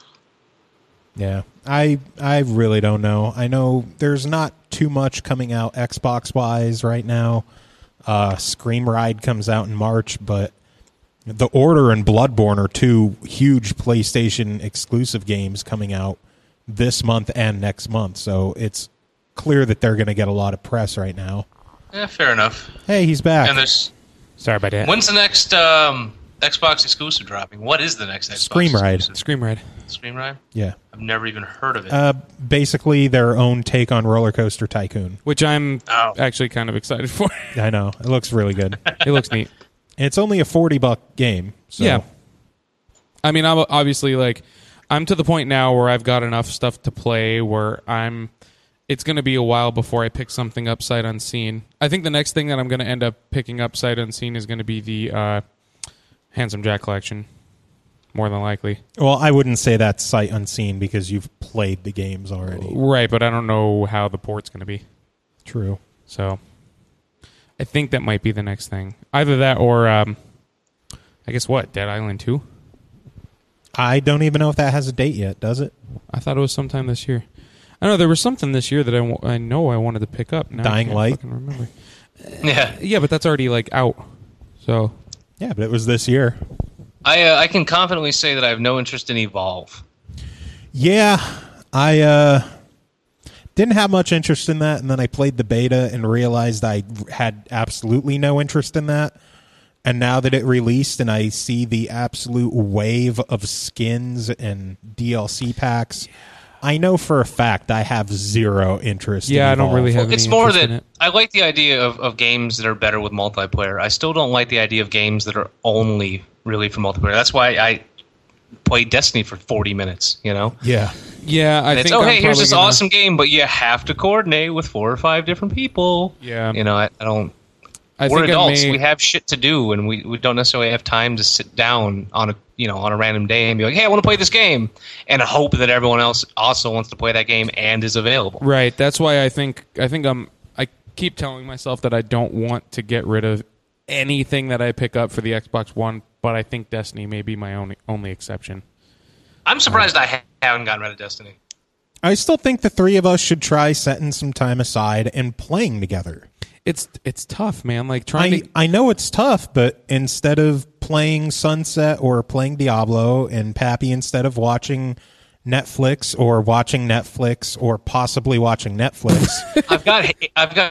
Yeah, I I really don't know. I know there's not too much coming out Xbox-wise right now. Uh, Scream Ride comes out in March, but The Order and Bloodborne are two huge PlayStation exclusive games coming out this month and next month. So it's clear that they're going to get a lot of press right now.
Yeah, fair enough.
Hey, he's back.
And there's
Sorry about that.
when's the next um, Xbox exclusive dropping? What is the next Xbox
Scream Ride.
exclusive?
Scream Ride.
Scream Ride?
Yeah.
I've never even heard of it.
Uh, basically their own take on Roller Coaster Tycoon.
Which I'm
Oh.
actually kind of excited for.
I know. It looks really good.
It looks neat.
And it's only a forty buck game. So.
Yeah. I mean, I'm obviously like, I'm to the point now where I've got enough stuff to play where I'm, it's going to be a while before I pick something up sight unseen. I think the next thing that I'm going to end up picking up sight unseen is going to be the uh, Handsome Jack collection, more than likely.
Well, I wouldn't say that's sight unseen because you've played the games already.
Right, but I don't know how the port's going to be.
True.
So I think that might be the next thing. Either that or, um, I guess what, Dead Island two?
I don't even know if that has a date yet, does it?
I thought it was sometime this year. I don't know, there was something this year that I, wa- I know I wanted to pick up. Now I
Dying
can't
Light?
fucking remember.
yeah.
Yeah, but that's already like out. So
Yeah, but it was this year.
I uh, I can confidently say that I have no interest in Evolve.
Yeah, I uh, didn't have much interest in that, and then I played the beta and realized I had absolutely no interest in that. And now that it released and I see the absolute wave of skins and D L C packs, I know for a fact I have zero interest
Yeah, I
in
don't really
Evolve.
have
It's
any
more
interest in
that
it.
I like the idea of, of games that are better with multiplayer. I still don't like the idea of games that are only really for multiplayer. That's why I played Destiny for forty minutes, you know?
Yeah.
Yeah, I
And it's,
think
oh,
I'm
hey, here's
probably
this
gonna-
awesome game, but you have to coordinate with four or five different people.
Yeah.
You know, I, I don't...
I
We're
think I
adults.
may-
We have shit to do, and we, we don't necessarily have time to sit down on a you know on a random day and be like, "Hey, I want to play this game," and hope that everyone else also wants to play that game and is available.
Right. That's why I think I think I'm. I keep telling myself that I don't want to get rid of anything that I pick up for the Xbox One, but I think Destiny may be my only only exception.
I'm surprised I ha- haven't gotten rid of Destiny.
I still think the three of us should try setting some time aside and playing together.
It's it's tough, man. Like trying
I,
to.
I know it's tough, but instead of playing Sunset or playing Diablo, and Pappy instead of watching Netflix or watching Netflix or possibly watching Netflix,
I've got I've got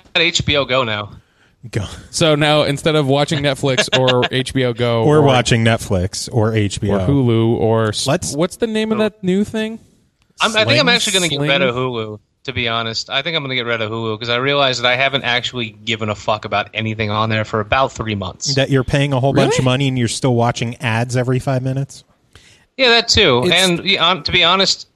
H B O Go now.
go,
So now instead of watching Netflix or H B O Go
or watching Netflix or H B O.
or Hulu or s-
Let's-
what's the name of that new thing?
I'm, I think I'm
Sling?
actually going to get
Sling?
rid of Hulu. To be honest, I think I'm going to get rid of Hulu because I realized that I haven't actually given a fuck about anything on there for about three months.
That you're paying a whole bunch
Really?
of money and you're still watching ads every five minutes?
Yeah, that too.
It's-
And yeah, um, to be honest,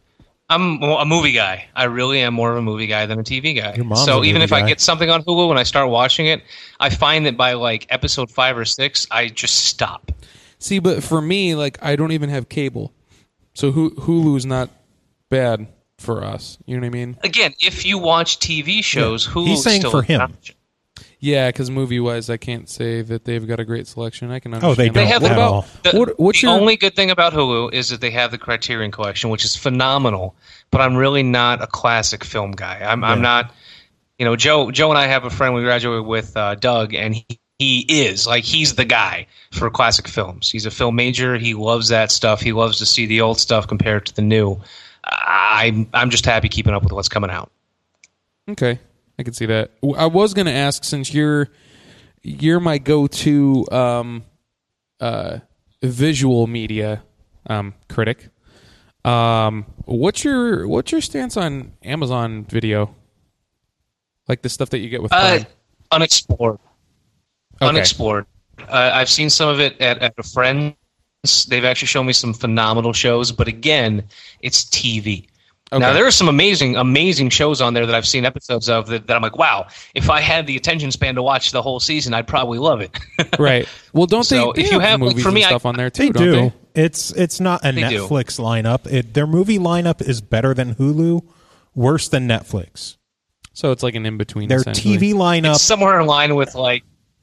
I'm a movie guy. I really am more of a movie guy than a T V guy.
Your mom's
So
a
even
movie
if
guy.
I get something on Hulu and I start watching it, I find that by like episode five or six, I just stop.
See, but for me, like I don't even have cable, so Hu- Hulu's not bad for us. You know what I mean?
Again, if you watch T V shows, Hulu
He's saying
still
for
an
him.
option.
Yeah, because movie wise, I can't say that they've got a great selection. I can
Oh, they
understand.
don't
They have
what
at
about
all.
The,
what? What's
the
your
only good thing about Hulu is that they have the Criterion Collection, which is phenomenal. But I'm really not a classic film guy. I'm, I'm
Yeah.
not. You know, Joe. Joe and I have a friend we graduated with, uh, Doug, and he he is like he's the guy for classic films. He's a film major. He loves that stuff. He loves to see the old stuff compared to the new. I'm I'm just happy keeping up with what's coming out.
Okay, I can see that. W- I was going to ask, since you're you're my go-to um, uh, visual media um, critic. Um, what's your what's your stance on Amazon Video? Like the stuff that you get with
Uh,
Prime?
unexplored.
Okay.
Unexplored. Uh, I've seen some of it at, at a friend's. They've actually shown me some phenomenal shows, but again, it's T V.
Okay.
Now, there are some amazing, amazing shows on there that I've seen episodes of that, that I'm like, wow, if I had the attention span to watch the whole season, I'd probably love it.
Right. Well, don't
So
they? they
if you have, like,
movies
for me,
and
I-
stuff on there too,
They
don't
do.
they?
It's it's not a
They do.
Netflix lineup. It, their movie lineup is better than Hulu, worse than Netflix.
So it's like an in between.
Their T V
It's
lineup.
somewhere in line with, like,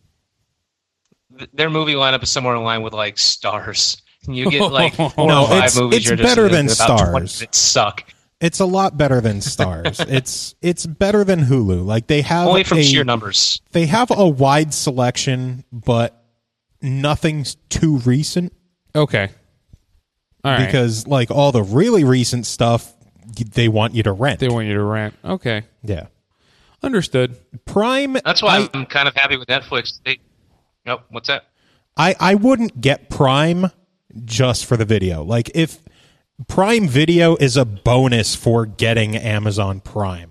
th- their movie lineup is somewhere in line with, like, Stars. You get, like, four
No,
or five
it's-
movies
it's
you're just
better than
about twenty
Stars.
that suck.
It's a lot better than Stars. it's it's better than Hulu. Like they have
Only from
a,
sheer numbers.
They have a wide selection, but nothing's too recent
Okay. All right.
because like all the really recent stuff y- they want you to rent.
they want you to rent. Okay.
yeah.
Understood.
Prime
That's why
I,
I'm kind of happy with Netflix. They, oh, what's that?
I I wouldn't get Prime just for the video. Like if Prime Video is a bonus for getting Amazon Prime.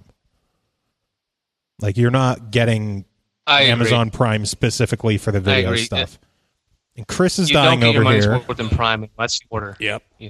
Like you're not getting
I
Amazon
agree.
Prime specifically for the video
agree.
stuff. And Chris is
You don't
dying
get your
over
money's
here.
worth in Prime unless you order.
Yep.
You,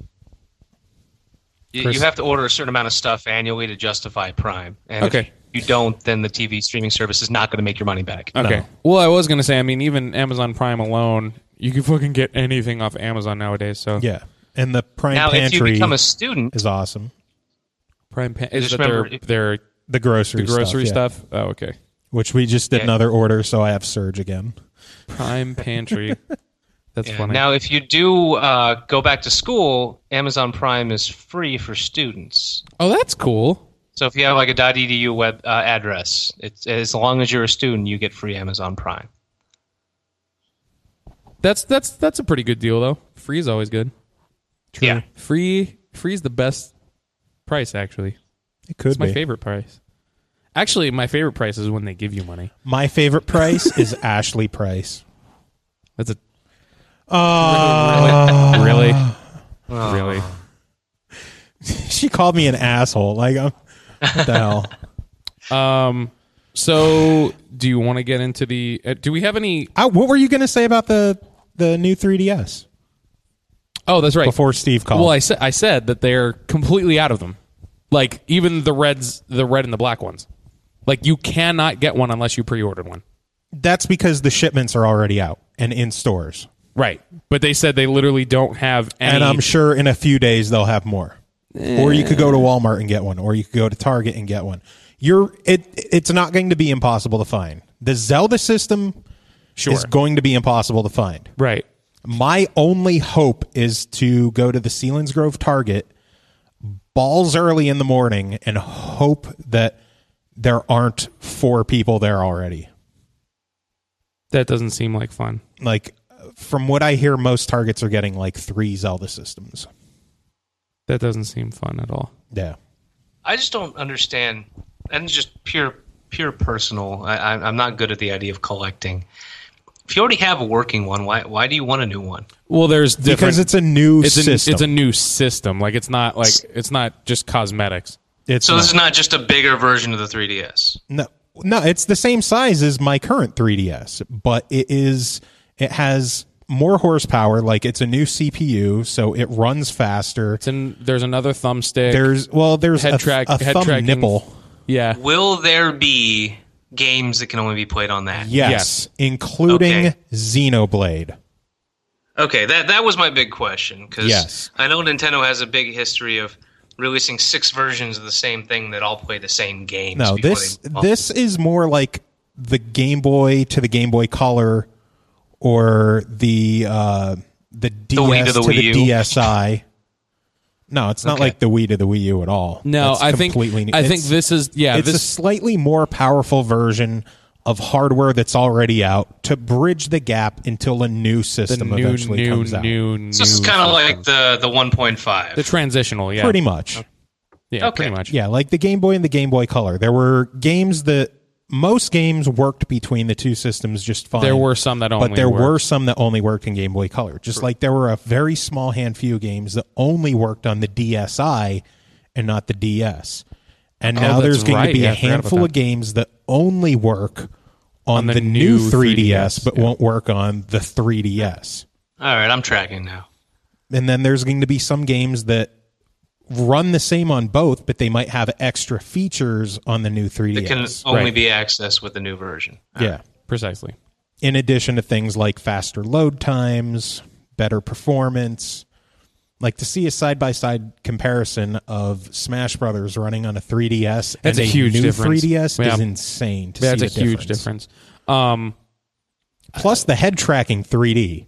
you,
Chris-
you have to order a certain amount of stuff annually to justify Prime. And
Okay.
if you don't, then the T V streaming service is not going to make your money back.
Okay.
No.
Well, I was gonna say, I mean, even Amazon Prime alone, you can fucking get anything off Amazon nowadays. So
Yeah. And the Prime
Now, if you
Pantry
become a student,
is awesome.
Prime pa- is
Just
that their
remember-
their
The grocery,
the grocery
stuff, yeah.
stuff? Oh, okay.
Which we just did
Yeah.
another order, so I have Surge again.
Prime Pantry. That's
yeah.
funny.
Now if you do uh, go back to school, Amazon Prime is free for students.
Oh, that's cool.
So if you have like a .edu web uh, address, it's as long as you're a student, you get free Amazon Prime.
That's that's that's a pretty good deal though. Free is always good.
True.
Yeah.
Free free is the best price actually.
It could
It's my
be.
favorite price. Actually, my favorite price is when they give you money.
My favorite price is Ashley Price.
That's a
Uh,
really, really.
she called me an asshole. Like, um, what the hell?
Um. So, do you want to get into the? Uh, do we have any?
Uh, what were you going to say about the the new three D S
Oh, that's right.
before Steve called?
Well, I said I said that they're completely out of them. Like even the reds, the red and the black ones. Like you cannot get one unless you pre-ordered one.
That's because the shipments are already out and in stores.
Right. But they said they literally don't have any.
And I'm sure in a few days they'll have more. Or you could go to Walmart and get one, or you could go to Target and get one. You're it. It's not going to be impossible to find. The Zelda system
Sure.
is going to be impossible to find.
Right.
My only hope is to go to the Selinsgrove Target balls early in the morning and hope that there aren't four people there already.
That doesn't seem like fun.
Like, from what I hear, most Targets are getting like three Zelda systems.
That doesn't seem fun at all.
Yeah.
I just don't understand, and it's just pure, pure personal. I, I, I'm not good at the idea of collecting. If you already have a working one, why why do you want a new one?
Well, there's different,
Because it's a new
it's a,
system.
It's a new system. Like it's not like it's not just cosmetics.
It's
So
not-
this is not just a bigger version of the three D S.
No, no, it's the same size as my current three D S, but it is it has more horsepower. Like it's a new C P U, so it runs faster.
It's in, there's another thumbstick.
There's well, there's
head
a,
track,
a
head
thumb
tracking.
nipple.
Yeah.
Will there be games that can only be played on that?
Yes,
Yes.
including
Okay.
Xenoblade.
Okay, that that was my big question because
Yes.
I know Nintendo has a big history of releasing six versions of the same thing that all play the same games.
No,
before
this
they move on.
this is more like the Game Boy to the Game Boy Color, or the uh, the D S
Wii to
to
the
the,
Wii U.
D S I. No, it's not
Okay.
like the Wii to the Wii U at all.
No,
That's
I think
completely new.
I think
It's-
this is yeah.
it's a
This
slightly more powerful version of hardware that's already out to bridge the gap until a new
the
system
new
eventually
new
comes out.
new new.
So it's kind of like the the one point five.
the transitional. Yeah.
Pretty much.
Yeah.
Okay.
Pretty much.
Yeah, like the Game Boy and the Game Boy Color. There were games that most games worked between the two systems just fine.
There were some that only.
but there
worked.
were some that only worked in Game Boy Color. Just like there were a very small hand few games that only worked on the D S I and not the D S. And
Oh,
now
that's
there's going
right.
to be
Yeah,
a
I forgot about
handful
that.
of games that only work on,
On the
the,
new
new three D S,
3D S,
but
yeah.
won't work on the three D S.
All right, I'm tracking now.
And then there's going to be some games that run the same on both, but they might have extra features on the new three D S.
It can only
Right.
be accessed with the new version.
Yeah.
Precisely.
In addition to things like faster load times, better performance. Like to see a side-by-side comparison of Smash Brothers running on a three D S
That's
and
a huge
new
difference.
three D S
Yeah.
is insane to
That's
see
a
the
huge
difference.
difference. Um,
Plus the head tracking three D.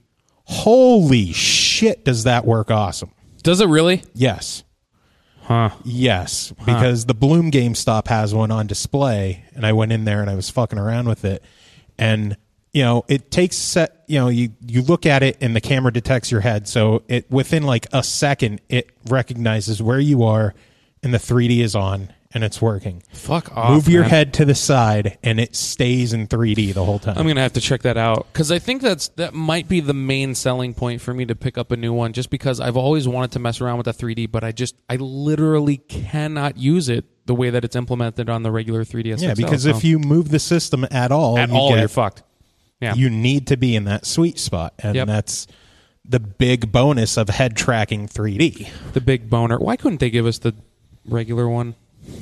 Holy shit, does that work awesome.
does it really?
Yes.
Huh.
Yes, because the Bloom GameStop has one on display, and I went in there and I was fucking around with it, and you know it takes set. You know, you you look at it and the camera detects your head, so it within like a second it recognizes where you are, and the three D is on and it's working.
Fuck off.
Move your
man.
head to the side, and it stays in three D the whole time.
I'm gonna have to check that out because I think that's that might be the main selling point for me to pick up a new one. Just because I've always wanted to mess around with the three D, but I just I literally cannot use it the way that it's implemented on the regular three D S.
yeah,
X L,
because
so.
if you move the system at all,
at
you
all
get,
you're fucked. Yeah,
you need to be in that sweet spot, and
Yep.
that's the big bonus of head tracking three D.
the big boner. Why couldn't they give us the regular one,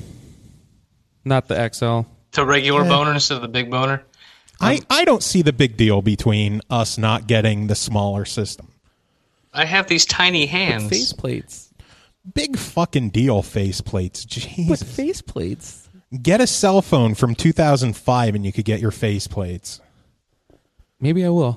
not the X L?
To regular boner instead of the big boner.
I, I don't see the big deal between us not getting the smaller system.
I have these tiny hands.
Face plates.
Big fucking deal, faceplates. Jesus.
face plates.
Get a cell phone from two thousand five and you could get your faceplates.
Maybe I will.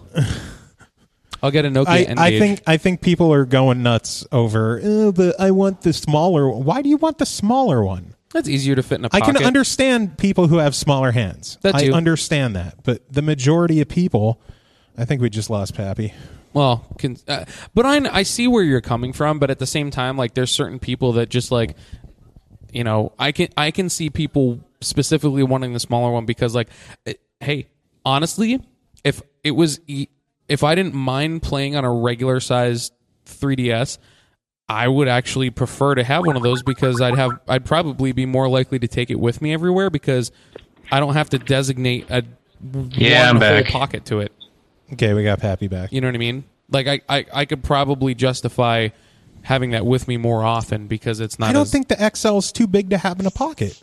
I'll get a Nokia
I,
N
I
Gage.
think I think people are going nuts over, oh, the, I want the smaller one. Why do you want the smaller one?
that's easier to fit in a
I
pocket.
can understand people who have smaller hands.
That
I
too.
understand that. But the majority of people, I think we just lost Pappy.
Well, can, uh, but I I see where you're coming from, but at the same time, like there's certain people that just like, you know, I can I can see people specifically wanting the smaller one because like, it, hey, honestly, if it was e- if I didn't mind playing on a regular size three D S, I would actually prefer to have one of those because I'd have I'd probably be more likely to take it with me everywhere because I don't have to designate a
Yeah,
one
I'm back.
whole pocket to it.
Okay, we got Pappy back.
You know what I mean? Like I, I, I could probably justify having that with me more often because it's not.
I don't
as,
think the X L is too big to have in a pocket.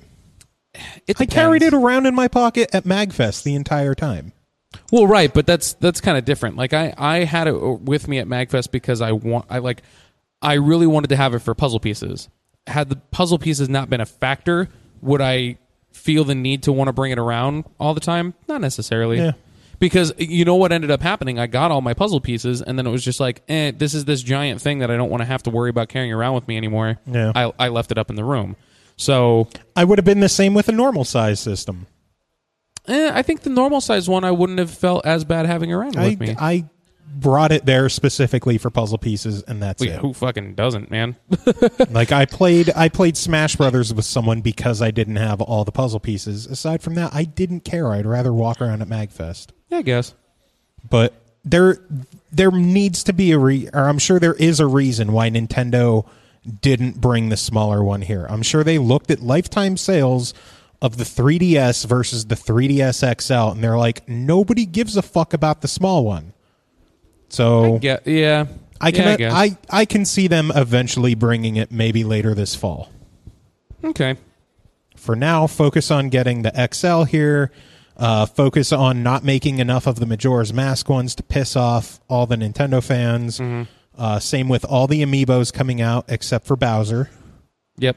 it
I carried it
depends.
around in my pocket at MagFest the entire time.
Well, right, but that's that's kind of different. Like I, I had it with me at MagFest because I want I like I really wanted to have it for puzzle pieces. Had the puzzle pieces not been a factor, would I feel the need to want to bring it around all the time? Not necessarily.
Yeah.
Because you know what ended up happening? I got all my puzzle pieces, and then it was just like, eh, this is this giant thing that I don't want to have to worry about carrying around with me anymore.
Yeah.
I, I left it up in the room. So
I would have been the same with a normal size system.
eh, I think the normal size one I wouldn't have felt as bad having around
I,
with me.
I brought it there specifically for puzzle pieces, and that's
Wait,
it.
who fucking doesn't, man?
Like I played, I played Smash Brothers with someone because I didn't have all the puzzle pieces. Aside from that, I didn't care. I'd rather walk around at MagFest.
Yeah, I guess.
But there, there needs to be a re, or I'm sure there is a reason why Nintendo didn't bring the smaller one here. I'm sure they looked at lifetime sales of the three D S versus the three D S X L, and they're like, nobody gives a fuck about the small one. So
Yeah, yeah.
I can
Yeah, I guess.
I, I can see them eventually bringing it maybe later this fall.
Okay.
For now, focus on getting the X L here. Uh, focus on not making enough of the Majora's Mask ones to piss off all the Nintendo fans.
Mm-hmm.
Uh, same with all the amiibos coming out except for Bowser.
Yep.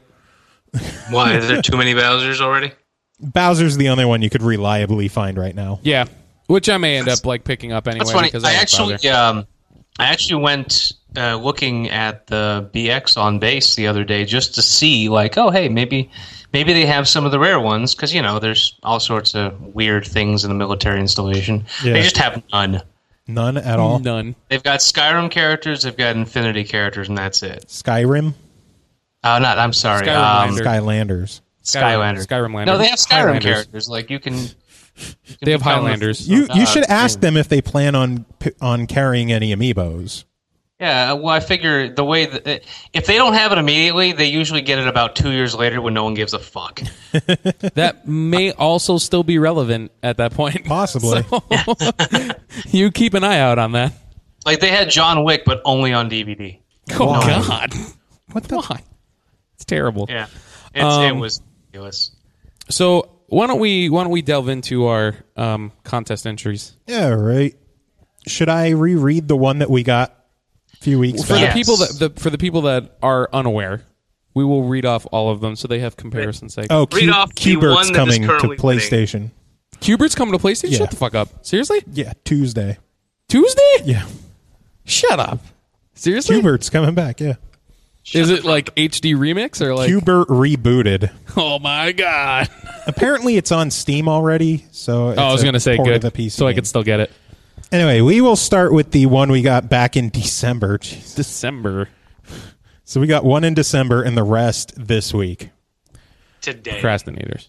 Why? Is there too many Bowsers already?
Bowser's the only one you could reliably find right now.
Yeah. Which I may end up like picking up anyway
That's funny.
because I,
I
like
actually,
Bowser.
um, I actually went uh, looking at the B X on base the other day just to see, like, oh, hey, maybe, maybe they have some of the rare ones because you know there's all sorts of weird things in the military installation.
Yeah.
They just have none.
None at all.
None.
They've got Skyrim characters, they've got Infinity characters, and that's it.
Skyrim?
Oh, not. I'm sorry.
Skyrim
Um,
Lander.
Skylanders.
Skyrim-
Skylander.
Skyrim Lander.
No, they have Skyrim
Highlanders.
characters. Like you can. you can
They have
become a-
Highlanders.
You you
Uh,
should ask
yeah.
them if they plan on p- on carrying any amiibos.
Yeah, well, I figure the way that if they don't have it immediately, they usually get it about two years later when no one gives a fuck.
That may also still be relevant at that point.
Possibly.
So, you keep an eye out on that.
Like they had John Wick, but only on D V D.
Oh,
Why?
God. What the? Why? It's terrible.
Yeah, it's, it
Um,
was ridiculous.
So why don't we why don't we delve into our um, contest entries?
Yeah, right. Should I reread the one that we got a few weeks
For
back?
Yes.
the people that the, for the people that are unaware, we will read off all of them so they have comparison's sake.
Oh,
Read
Q-
off the
Q-Bert's
one that is
coming to
currently winning.
PlayStation.
Cubert's coming to PlayStation?
Yeah.
Shut the fuck up. Seriously?
Yeah, Tuesday.
Tuesday?
Yeah.
Shut up. Seriously?
Q-Bert's coming back, yeah.
Is it like H D remix or like
Q-Bert rebooted.
Oh my god.
Apparently it's on Steam already, so it's
Oh, I was
a
going to say
port
good
of the P C
so I
game.
could still get it.
Anyway, we will start with the one we got back in December. Jeez.
December.
So we got one in December and the rest this week.
Today,
Procrastinators.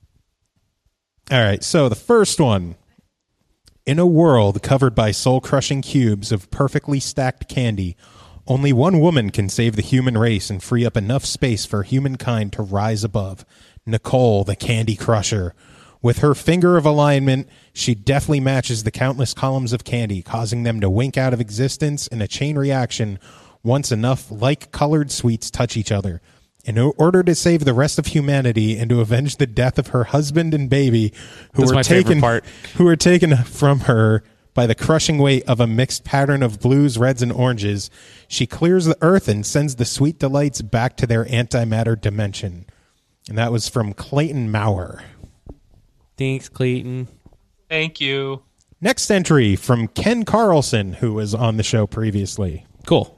All right, so the first one. In a world covered by soul-crushing cubes of perfectly stacked candy, only one woman can save the human race and free up enough space for humankind to rise above. Nicole, the Candy Crusher. With her finger of alignment, she deftly matches the countless columns of candy, causing them to wink out of existence in a chain reaction once enough like-colored sweets touch each other. In order to save the rest of humanity and to avenge the death of her husband and baby, who
That's
were
my favorite
taken
part.
who were taken from her by the crushing weight of a mixed pattern of blues, reds, and oranges, she clears the earth and sends the sweet delights back to their antimatter dimension. And that was from Clayton Maurer.
Thanks, Clayton.
thank you.
Next entry from Ken Carlson, who was on the show previously.
Cool.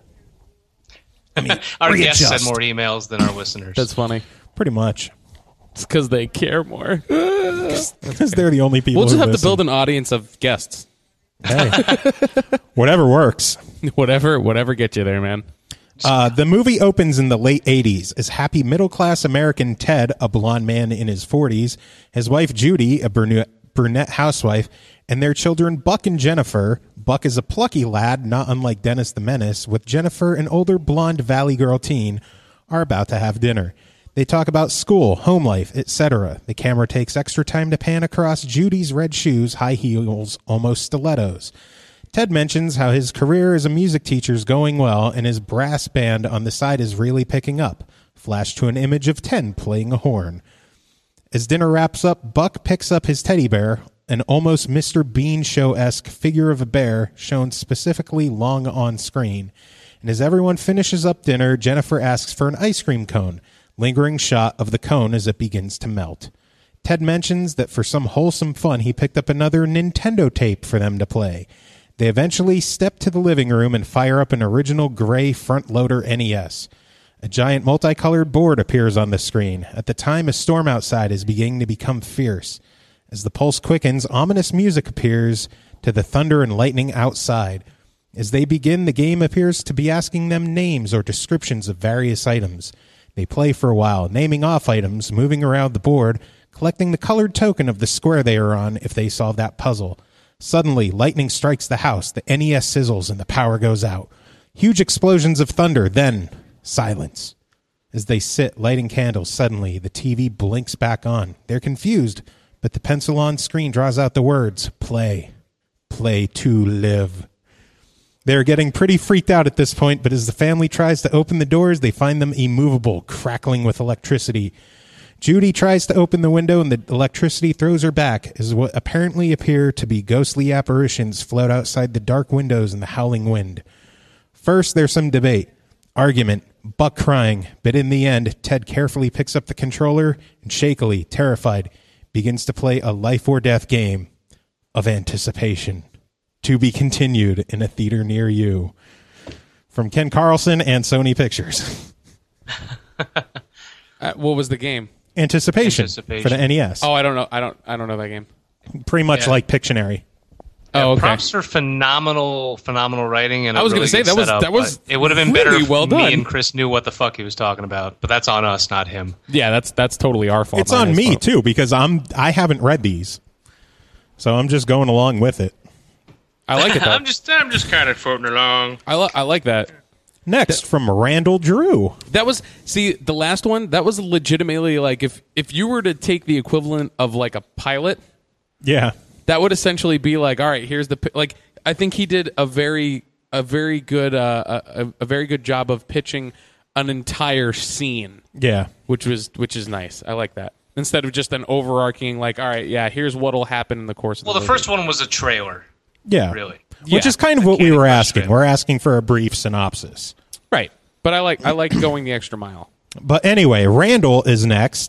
Our guests
readjust.
had more emails than our listeners.
That's funny.
Pretty much.
It's because they care more.
Because they're the only people
We'll just
who
have to
listen.
build an audience of guests.
Hey. Whatever works.
whatever, whatever gets you there, man.
Uh, the movie opens in the late eighties as happy middle-class American Ted, a blonde man in his forties, his wife Judy, a brunette, brunette housewife, and their children Buck and Jennifer. Buck is a plucky lad, not unlike Dennis the Menace, with Jennifer, an older blonde valley girl teen, are about to have dinner. They talk about school, home life, et cetera. The camera takes extra time to pan across Judy's red shoes, high heels, almost stilettos. Ted mentions how his career as a music teacher is going well and his brass band on the side is really picking up. Flash to an image of Ted playing a horn. As dinner wraps up, Buck picks up his teddy bear, an almost Mister Bean show-esque figure of a bear shown specifically long on screen. And as everyone finishes up dinner, Jennifer asks for an ice cream cone. Lingering shot of the cone as it begins to melt. Ted mentions that for some wholesome fun, he picked up another Nintendo tape for them to play. They eventually step to the living room and fire up an original gray front-loader N E S. A giant multicolored board appears on the screen. At the time, a storm outside is beginning to become fierce. As the pulse quickens, ominous music appears to the thunder and lightning outside. As they begin, the game appears to be asking them names or descriptions of various items. They play for a while, naming off items, moving around the board, collecting the colored token of the square they are on if they solve that puzzle. Suddenly, lightning strikes the house, the N E S sizzles, and the power goes out. Huge explosions of thunder, then silence. As they sit, lighting candles, suddenly the T V blinks back on. They're confused, but the pencil on screen draws out the words, play. Play to live. They're getting pretty freaked out at this point, but as the family tries to open the doors, they find them immovable, crackling with electricity. Judy tries to open the window, and the electricity throws her back as what apparently appear to be ghostly apparitions float outside the dark windows in the howling wind. First, there's some debate, argument, Buck crying, but in the end, Ted carefully picks up the controller and shakily, terrified, begins to play a life-or-death game of anticipation. To be continued in a theater near you. From Ken Carlson and Sony Pictures.
uh, what was the game?
Anticipation,
Anticipation
for the N E S.
Oh, I don't know. I don't. I don't know that game.
Pretty much
Yeah.
like Pictionary.
Oh, okay.
Props for phenomenal, phenomenal writing. And
I
a
was
really
gonna say,
good
that was-
setup,
that was
but it would have been
really
better if
well done.
me and Chris knew what the fuck he was talking about. But that's on us, not him.
Yeah, that's that's totally our fault.
It's
not
on
his
me
fault.
too because I'm I haven't read these, so I'm just going along with it.
I like it though.
I'm just, I'm just kind of floating along.
I, li- I like that.
Next, from Randall Drew.
That was see the last one. That was legitimately like if if you were to take the equivalent of like a pilot,
Yeah,
that would essentially be like, all right, here's the pi- like. I think he did a very a very good uh, a, a very good job of pitching an entire scene,
yeah,
which was which is nice. I like that instead of just an overarching like, all right, yeah, here's what'll happen in the course of
Well,
the
the
movie.
first one was a trailer,
yeah.
really.
Which
Yeah.
is kind of what we
Candy
were
Crush
asking.
trailer.
We're asking for a brief synopsis.
Right. But I like I like going the extra mile.
But anyway, Randall is next.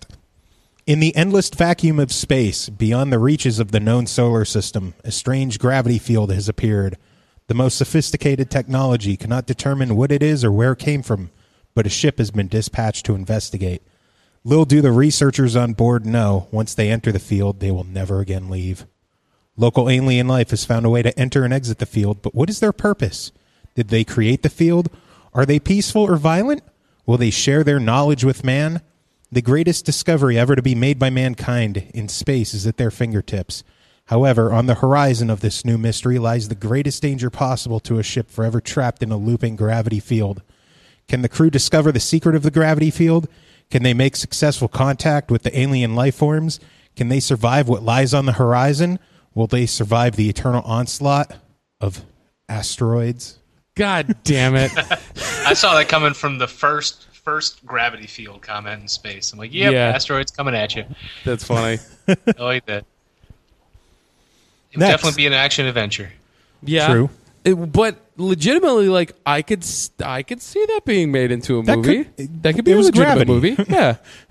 In the endless vacuum of space, beyond the reaches of the known solar system, a strange gravity field has appeared. The most sophisticated technology cannot determine what it is or where it came from, but a ship has been dispatched to investigate. Little do the researchers on board know, once they enter the field, they will never again leave. Local alien life has found a way to enter and exit the field, but what is their purpose? Did they create the field? Are they peaceful or violent? Will they share their knowledge with man? The greatest discovery ever to be made by mankind in space is at their fingertips. However, on the horizon of this new mystery lies the greatest danger possible to a ship forever trapped in a looping gravity field. Can the crew discover the secret of the gravity field? Can they make successful contact with the alien life forms? Can they survive what lies on the horizon? Will they survive the eternal onslaught of asteroids?
God damn it.
I saw that coming from the first first gravity field comment in space. I'm like, yep,
Yeah.
asteroids coming at you.
That's funny.
I like that. It would
Next.
definitely be an action adventure.
Yeah.
True.
It- but legitimately, like I could, s- I could see that being made into a
That
movie.
could-
that could be
it
a
was
legitimate
Gravity.
movie. Yeah.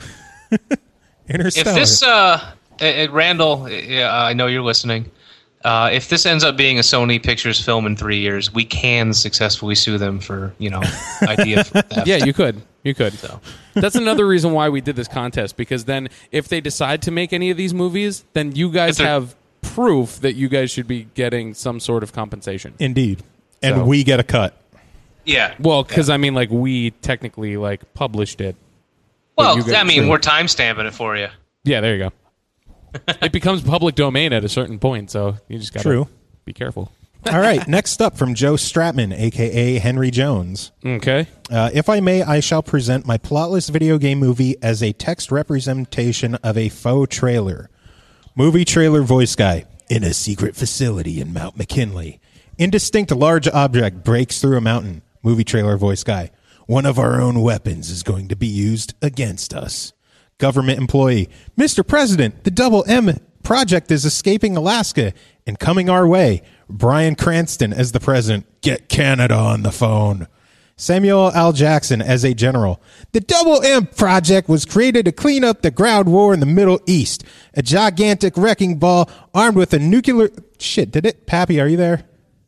Interstellar.
If this, uh, uh, uh, Randall, uh, I know you're listening. Uh, if this ends up being a Sony Pictures film in three years, we can successfully sue them for, you know, idea theft.
Yeah, you could. You could. That's another reason why we did this contest, because then if they decide to make any of these movies, then you guys
If they're-
have proof that you guys should be getting some sort of compensation.
Indeed. And
So-
we get a cut.
Yeah.
Well, because I mean, like we technically like published it.
Well,
you get-
I mean,
True.
we're time stamping it for you.
Yeah, there you go. It becomes public domain at a certain point, so you just got to
True.
be careful.
All right. Next up from Joe Stratman, a k a. Henry Jones.
Okay.
Uh, if I may, I shall present my plotless video game movie as a text representation of a faux trailer. Movie trailer voice guy. In a secret facility in Mount McKinley, indistinct large object breaks through a mountain. Movie trailer voice guy. One of our own weapons is going to be used against us. Government employee. Mister President, the Double M project is escaping Alaska and coming our way. Bryan Cranston as the president. Get Canada on the phone. Samuel L. Jackson as a general. The Double M project was created to clean up the ground war in the Middle East. A gigantic wrecking ball armed with a nuclear... Shit, did it? Pappy, are you there?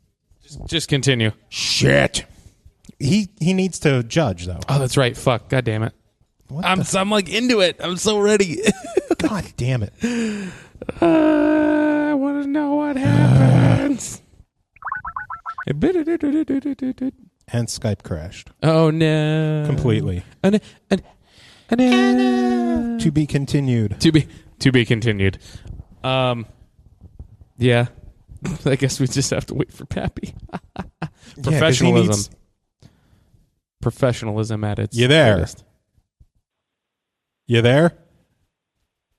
Just continue.
Shit. He he needs to judge, though.
Oh, that's right. Fuck. God damn it.
What
I'm
the-
I'm like into it. I'm so ready.
God damn it.
uh, I want to know what happens.
And Skype crashed.
Oh no!
Completely.
And, and, and, and,
To be continued.
to be to be continued. Um, yeah. I guess we just have to wait for Pappy.
Yeah, 'cause he
Professionalism.
needs-
Professionalism at its
You there?
greatest.
You there?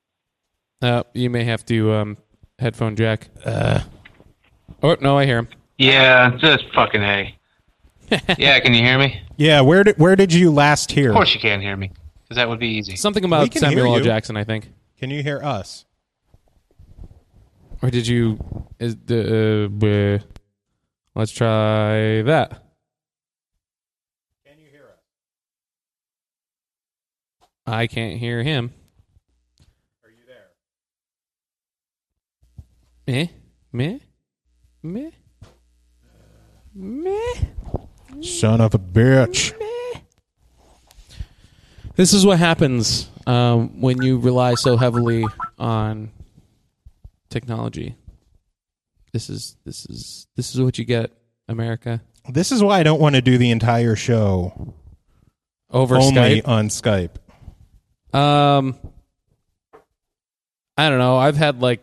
Uh, you may have to um, headphone jack. Uh. Oh no, I hear him.
Yeah, just fucking A. Yeah, can you hear me?
Yeah, where did where did you last hear?
Of course you can't hear me, because that would be easy.
Something
We
about
can hear
Samuel L.
you.
Jackson, I think.
Can you hear us?
Or did you? Is the? Uh, uh, let's try that.
Can you hear us?
I can't hear him.
Are you there?
Me? Me? Me? Me?
Son of a bitch.
This is what happens um, when you rely so heavily on technology. This is this is this is what you get, America.
This is why I don't want to do the entire show
Over
only
Skype.
on Skype.
Um, I don't know. I've had like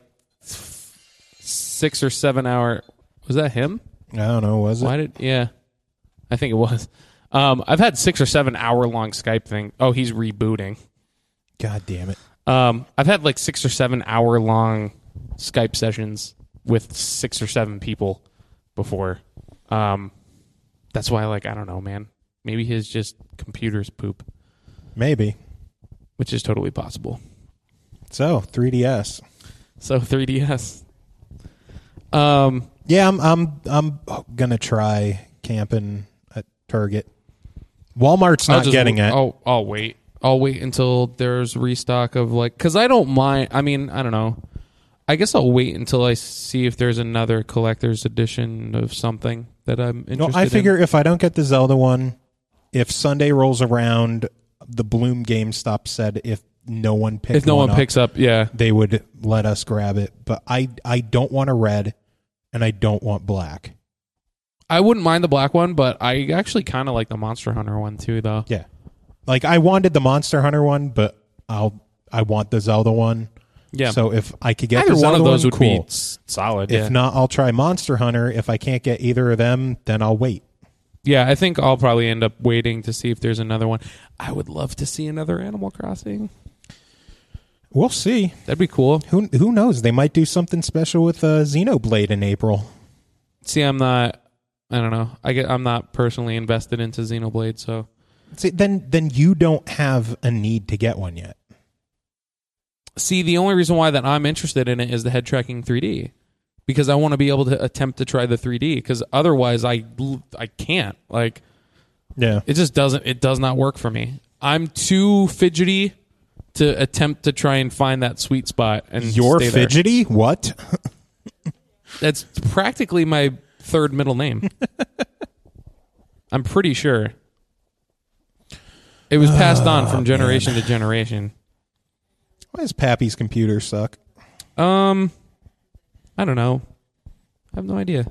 six or seven hour. Was that him?
I don't know, was it?
Why did? Yeah, I think it was. Um, I've had six or seven hour long Skype thing. Oh, he's rebooting.
God damn it.
Um, I've had like six or seven hour long Skype sessions with six or seven people before. Um, that's why, like, I don't know, man. Maybe his just computer's poop,
Maybe.
which is totally possible.
So, three D S.
So three D S. Um,
Yeah, I'm I'm I'm gonna try camping at Target. Walmart's
I'll
not
just-
getting it.
I'll, I'll wait. I'll wait until there's restock of like, because I don't mind. I mean, I don't know. I guess I'll wait until I see if there's another collector's edition of something that I'm interested
No, I
in.
figure if I don't get the Zelda one, if Sunday rolls around, the Bloom GameStop said if no one picks
if no one
up,
picks up, yeah.
they would let us grab it. But I I don't want a red, and I don't want black.
I wouldn't mind the black one, but I actually kind of like the Monster Hunter one too, though.
Yeah, like I wanted the Monster Hunter one, but I'll I want the Zelda one.
Yeah.
So if I could get
Either
the Zelda
one of those
one,
would
cool.
be s- solid.
If
yeah.
not, I'll try Monster Hunter. If I can't get either of them, then I'll wait.
Yeah, I think I'll probably end up waiting to see if there's another one. I would love to see another Animal Crossing.
We'll see.
That'd be cool.
Who who knows? They might do something special with uh, Xenoblade in April.
See, I'm not. I don't know. I get. I'm not personally invested into Xenoblade, so
See, then then you don't have a need to get one yet.
see. The only reason why that I'm interested in it is the head tracking three D, because I want to be able to attempt to try the three D. Because otherwise, I I can't. Like,
Yeah.
it just doesn't. It does not work for me. I'm too fidgety to attempt to try and find that sweet spot. And
You're
stay there.
fidgety? What?
That's practically my third middle name. I'm pretty sure. It was passed on from generation to generation.
Why does Pappy's computer suck?
Um, I don't know. I have no idea.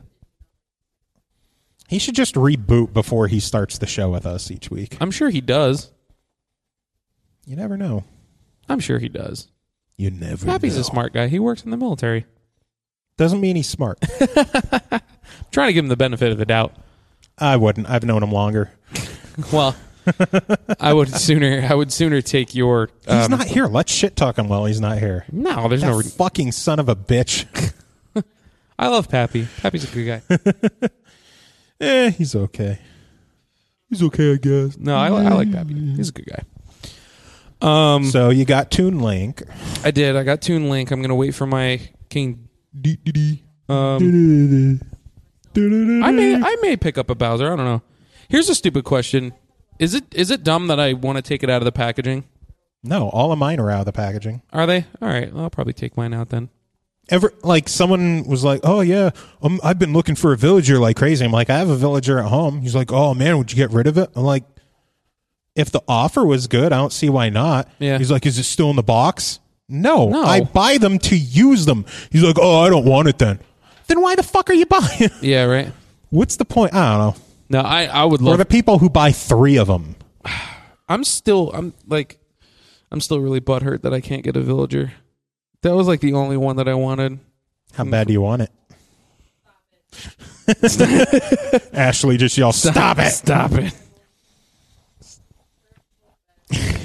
He should just reboot before he starts the show with us each week.
I'm sure he does.
You never know.
I'm sure he does.
You never
Pappy's
know.
a smart guy. He works in the military.
Doesn't mean he's smart.
I'm trying to give him the benefit of the doubt.
I wouldn't. I've known him longer.
Well, I would sooner. I would sooner take your. Um,
He's not here. Let's shit talk him while he's not here.
No, there's
That
no. Re-
fucking son of a bitch.
I love Pappy. Pappy's a good guy.
Eh, he's okay. He's okay, I guess.
No, I, I like Pappy. He's a good guy. Um,
So you got Toon Link.
I did. I got Toon Link. I'm gonna wait for my King. D- D- D. Um, I may. I may pick up a Bowser. I don't know. Here's a stupid question: Is it is it dumb that I want to take it out of the packaging?
No, all of mine are out of the packaging.
Are they? All right. Well, I'll probably take mine out then.
Ever like someone was like, "Oh yeah, um, I've been looking for a villager like crazy." I'm like, "I have a villager at home." He's like, "Oh man, would you get rid of it?" I'm like, "If the offer was good, I don't see why not."
Yeah.
He's like, "Is it still in the box?" No,
No.
I buy them to use them. He's like, "Oh, I don't want it then." Then why the fuck are you buying?
Yeah. Right.
What's the point? I don't know.
No, I I would
Or
love.
the people who buy three of them.
I'm still. I'm like. I'm still really butthurt that I can't get a villager. That was like the only one that I wanted.
How bad do you want it? Ashley just yelled, "Stop it!"
Stop it.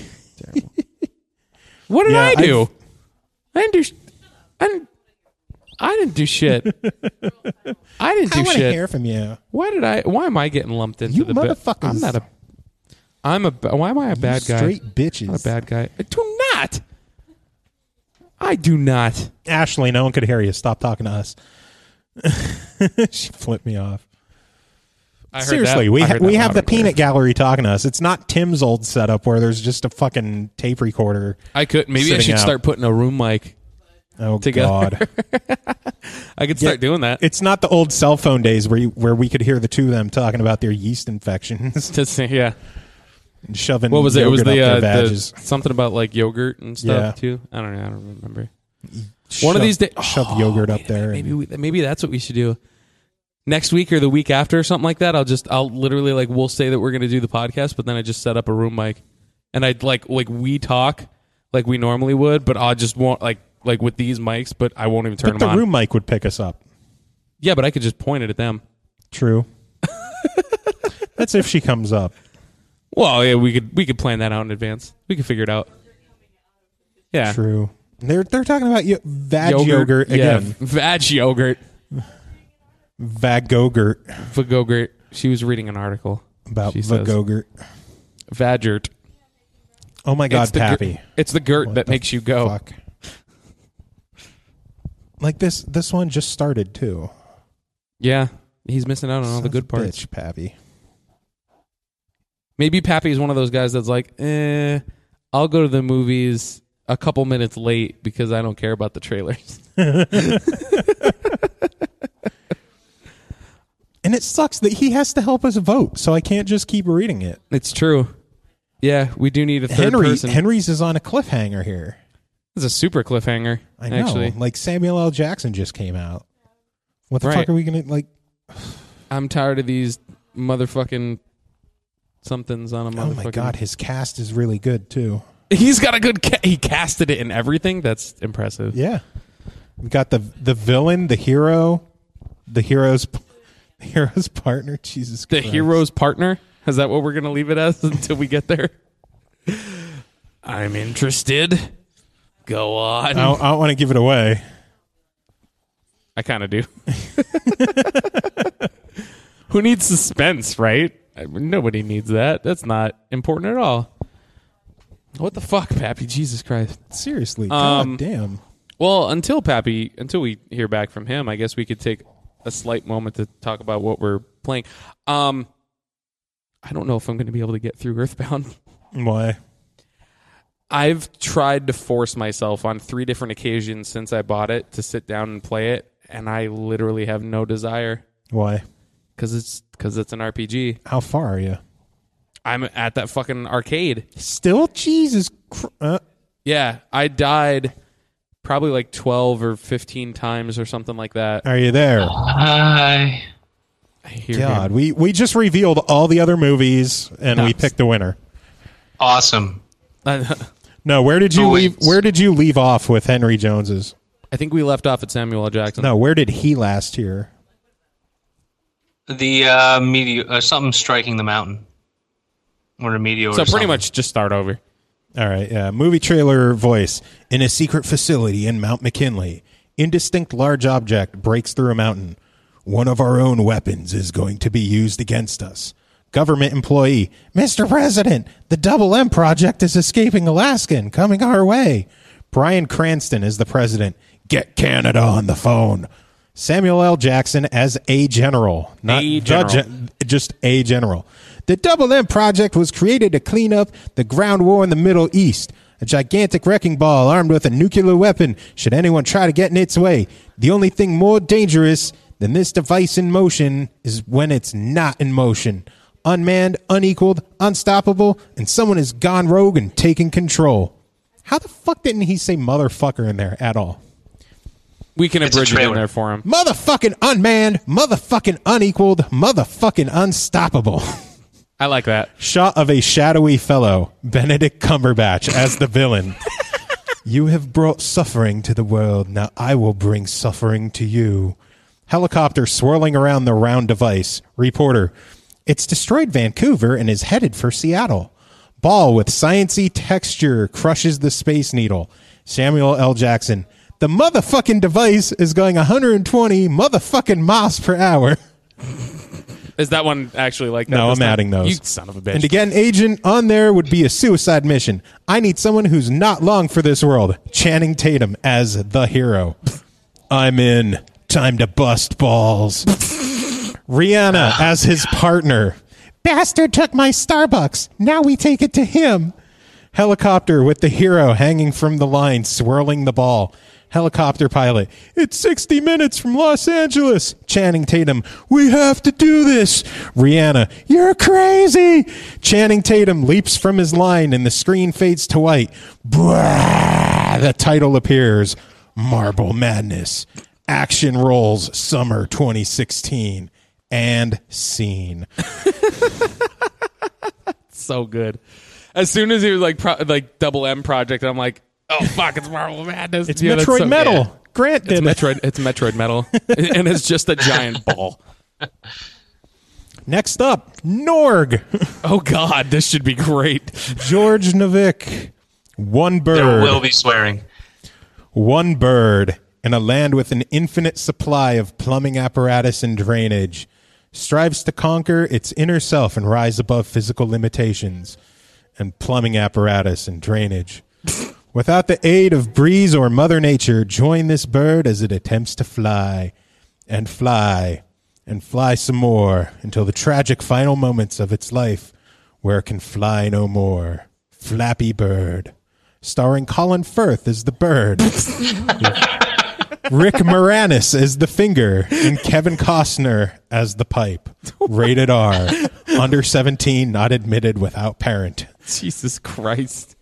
What did
Yeah,
I do?
I've-
I didn't do. sh- I didn't, I didn't do shit. I didn't do
I want to
shit.
hear from you.
Why did I? Why am I getting lumped into
You
the? Ba-
motherfuckers.
I'm not a. I'm a. Why am I a bad guy?
Straight bitches.
I'm not a bad guy. I do not. I do not.
Ashley, no one could hear you. Stop talking to us. She flipped me off.
I heard
Seriously,
that.
we
I
ha-
heard
we
that
have
loud
the
and clear.
peanut gallery talking to us. It's not Tim's old setup where there's just a fucking tape recorder.
I could maybe I
sitting
should
out.
start putting a room mic
Oh
together.
God!
I could start
Yeah,
doing that.
It's not the old cell phone days where you, where we could hear the two of them talking about their yeast infections
To see, yeah.
and shoving.
What was it? It was
yogurt
the,
up
uh,
their
the
badges.
something about like yogurt and stuff
Yeah.
too. I don't know. I don't remember.
Shove,
One of these days,
shove yogurt up
wait a
there.
minute,
and-
Maybe we, maybe that's what we should do. Next week or the week after or something like that. I'll just I'll literally like we'll say that we're going to do the podcast, but then I just set up a room mic, and I'd like like we talk like we normally would, but I just won't like like with these mics, but I won't even turn
but
them
the
on.
room mic would pick us up.
Yeah, but I could just point it at them.
True. That's if she comes up.
Well, yeah, we could we could plan that out in advance. We could figure it out. Yeah,
True. They're they're talking about yo- vag yogurt,
yeah,
again.
vag yogurt,
Vagogurt.
vagogurt. She was reading an article
About
She says.
vagogurt.
Vagert.
Oh my God,
it's the
Pappy.
Gert, it's the Gert
What
that
the
makes you go.
Fuck. Like this this one just started too.
Yeah, he's missing out on all
Son
the
of
good
a
parts.
Bitch, Pappy.
Maybe Pappy's one of those guys that's like, eh, I'll go to the movies a couple minutes late because I don't care about the trailers.
And it sucks that he has to help us vote, so I can't just keep reading it.
It's true. Yeah, we do need a third
Henry
person.
Henry's is on a cliffhanger here.
It's a super cliffhanger.
I know.
Actually,
Like Samuel L. Jackson just came out. What the
Right.
fuck are we gonna like?
I'm tired of these motherfucking somethings on a motherfucking.
Oh my God, his cast is really good too.
He's got a good. Ca- he casted it in everything. That's impressive.
Yeah, we got the the villain, the hero, the hero's the hero's partner. Jesus,
The
Christ.
hero's partner. Is that what we're gonna leave it as until we get there? I'm interested. Go on.
I don't, I don't want to give it away.
I kind of do. Who needs suspense, right? I mean, nobody needs that. That's not important at all. What the fuck, Pappy? Jesus Christ.
Seriously,
Um,
God damn.
Well, until Pappy, until we hear back from him, I guess we could take a slight moment to talk about what we're playing. Um, I don't know if I'm going to be able to get through Earthbound.
Why?
I've tried to force myself on three different occasions since I bought it to sit down and play it, and I literally have no desire
Why?
because it's because it's an R P G.
How far are you?
I'm at that fucking arcade.
Still, Jesus. Cr- uh,
Yeah, I died probably like twelve or fifteen times or something like that.
are you there?
Hi.
I hear
God,
him.
we we just revealed all the other movies and we
Nice.
picked the winner.
Awesome.
I
No, where did you
Oh,
leave?
wait.
Where did you leave off with Henry Jones's?
think we left off at Samuel L. Jackson.
No, where did he last here?
The uh, meteor, uh, something striking the mountain, or a meteor.
so
or
pretty
something.
much just start over.
All right, yeah. Movie trailer voice. In a secret facility in Mount McKinley, indistinct large object breaks through a mountain. One of our own weapons is going to be used against us. Government employee. Mister President, the Double M project is escaping Alaska and coming our way. Bryan Cranston is the president. Get Canada on the phone. Samuel L. Jackson as a general. Not
A
the
general.
gen- just a general. The Double M project was created to clean up the ground war in the Middle East. A gigantic wrecking ball armed with a nuclear weapon should anyone try to get in its way. The only thing more dangerous than this device in motion is when it's not in motion. Unmanned, unequaled, unstoppable, and someone has gone rogue and taken control. How the fuck didn't he say motherfucker in there at all?
We can
It's a
abridge it in
trailer.
there for him.
Motherfucking unmanned, motherfucking unequaled, motherfucking unstoppable.
I like that.
Shot of a shadowy fellow, Benedict Cumberbatch as the villain. You have brought suffering to the world. Now I will bring suffering to you. Helicopter swirling around the round device. Reporter. It's destroyed Vancouver and is headed for Seattle. Ball with science-y texture crushes the Space Needle. Samuel L. Jackson. The motherfucking device is going one hundred twenty motherfucking miles per hour.
Is that one actually like that?
No,
this
I'm
time?
adding those.
You son of a bitch.
And to get an agent on there would be a suicide mission. I need someone who's not long for this world. Channing Tatum as the hero. I'm in. Time to bust balls. Rihanna as his partner. Bastard took my Starbucks. Now we take it to him. Helicopter with the hero hanging from the line, swirling the ball. Helicopter pilot. It's sixty minutes from Los Angeles. Channing Tatum. We have to do this. Rihanna. You're crazy. Channing Tatum leaps from his line and the screen fades to white. Blah, the title appears. Marble Madness. Action rolls. Summer twenty sixteen. And scene.
So good. As soon as he was like pro- like Double M Project, I'm like, oh fuck, it's Marvel Madness.
It's
Yeah, that's
Metroid
so-
Metal.
yeah.
Grant did
It's
it.
Metroid. It's Metroid Metal, and it's just a giant ball.
Next up, Norg.
Oh god, this should be great.
George Novick. One
There
bird.
will be swearing.
One bird in a land with an infinite supply of plumbing apparatus and drainage strives to conquer its inner self and rise above physical limitations and plumbing apparatus and drainage. Without the aid of breeze or Mother Nature, join this bird as it attempts to fly and fly and fly some more until the tragic final moments of its life where it can fly no more. Flappy Bird. Starring Colin Firth as the bird. Rick Moranis as the finger, and Kevin Costner as the pipe. Rated R. Under seventeen, not admitted without parent.
Jesus Christ.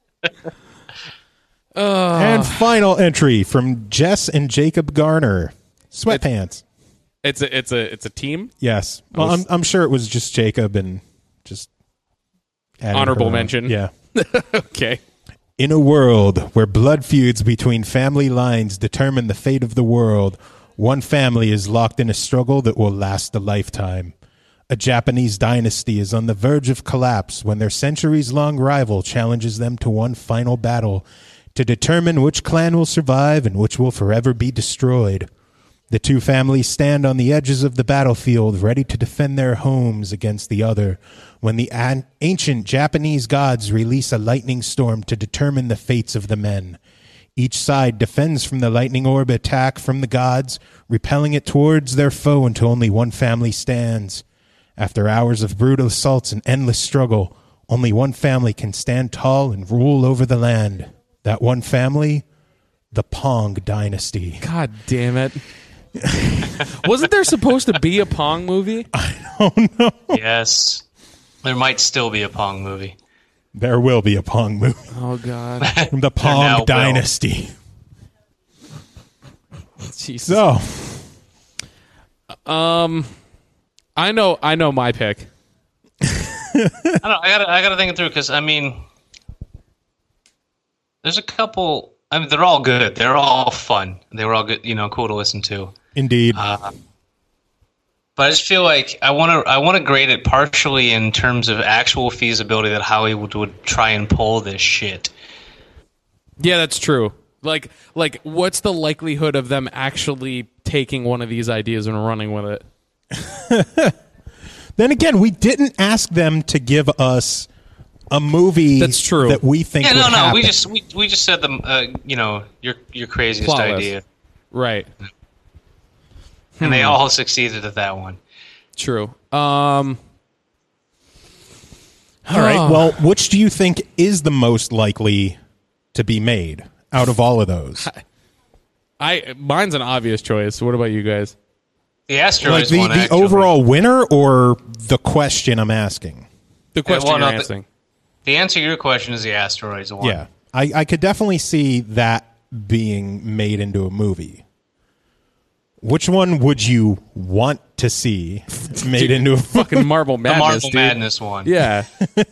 And final entry from Jess and Jacob Garner. Sweatpants.
It's a it's a it's a team.
Yes. Well, I'm I'm sure it was just Jacob and just adding
Honorable
her on.
mention.
Yeah.
Okay.
In a world where blood feuds between family lines determine the fate of the world, one family is locked in a struggle that will last a lifetime. A Japanese dynasty is on the verge of collapse when their centuries-long rival challenges them to one final battle to determine which clan will survive and which will forever be destroyed. The two families stand on the edges of the battlefield, ready to defend their homes against the other, when the an- ancient Japanese gods release a lightning storm to determine the fates of the men. Each side defends from the lightning orb attack from the gods, repelling it towards their foe until only one family stands. After hours of brutal assaults and endless struggle, only one family can stand tall and rule over the land. That one family, the Pong Dynasty.
God damn it. Wasn't there supposed to be a Pong movie?
Yes. There might still be a Pong movie.
There will be a Pong movie.
Oh god.
The
now
Pong
will.
Dynasty.
Jesus.
So,
Um I know I know my pick.
I don't know, I gotta I gotta think it through because I mean, there's a couple. I mean, they're all good. They're all fun. They were all good. You know, cool to listen to.
indeed.
Uh, but I just feel like I want to I want to grade it partially in terms of actual feasibility that Hollywood would try and pull this shit.
Yeah, that's true. Like like what's the likelihood of them actually taking one of these ideas and running with it?
Then again, we didn't ask them to give us a movie
That's true.
that we think
Yeah,
would
no, no.
happen.
We just we, we just said them. Uh, you know, your your craziest
Plot list.
idea,
Right.
and they all succeeded at that one.
True. Um
All right. Well, which do you think is the most likely to be made out of all of those?
I mine's an obvious choice. What about you guys?
The
Like
asteroids
the,
one.
the
actually.
overall winner or the question I'm asking?
The question
well,
you're
no, the-
answering.
The answer to your question is the asteroids one.
Yeah. I, I could definitely see that being made into a movie. Which one would you want to see made into a
Fucking Marble
the
Madness,
Marble
dude.
Madness one.
Yeah.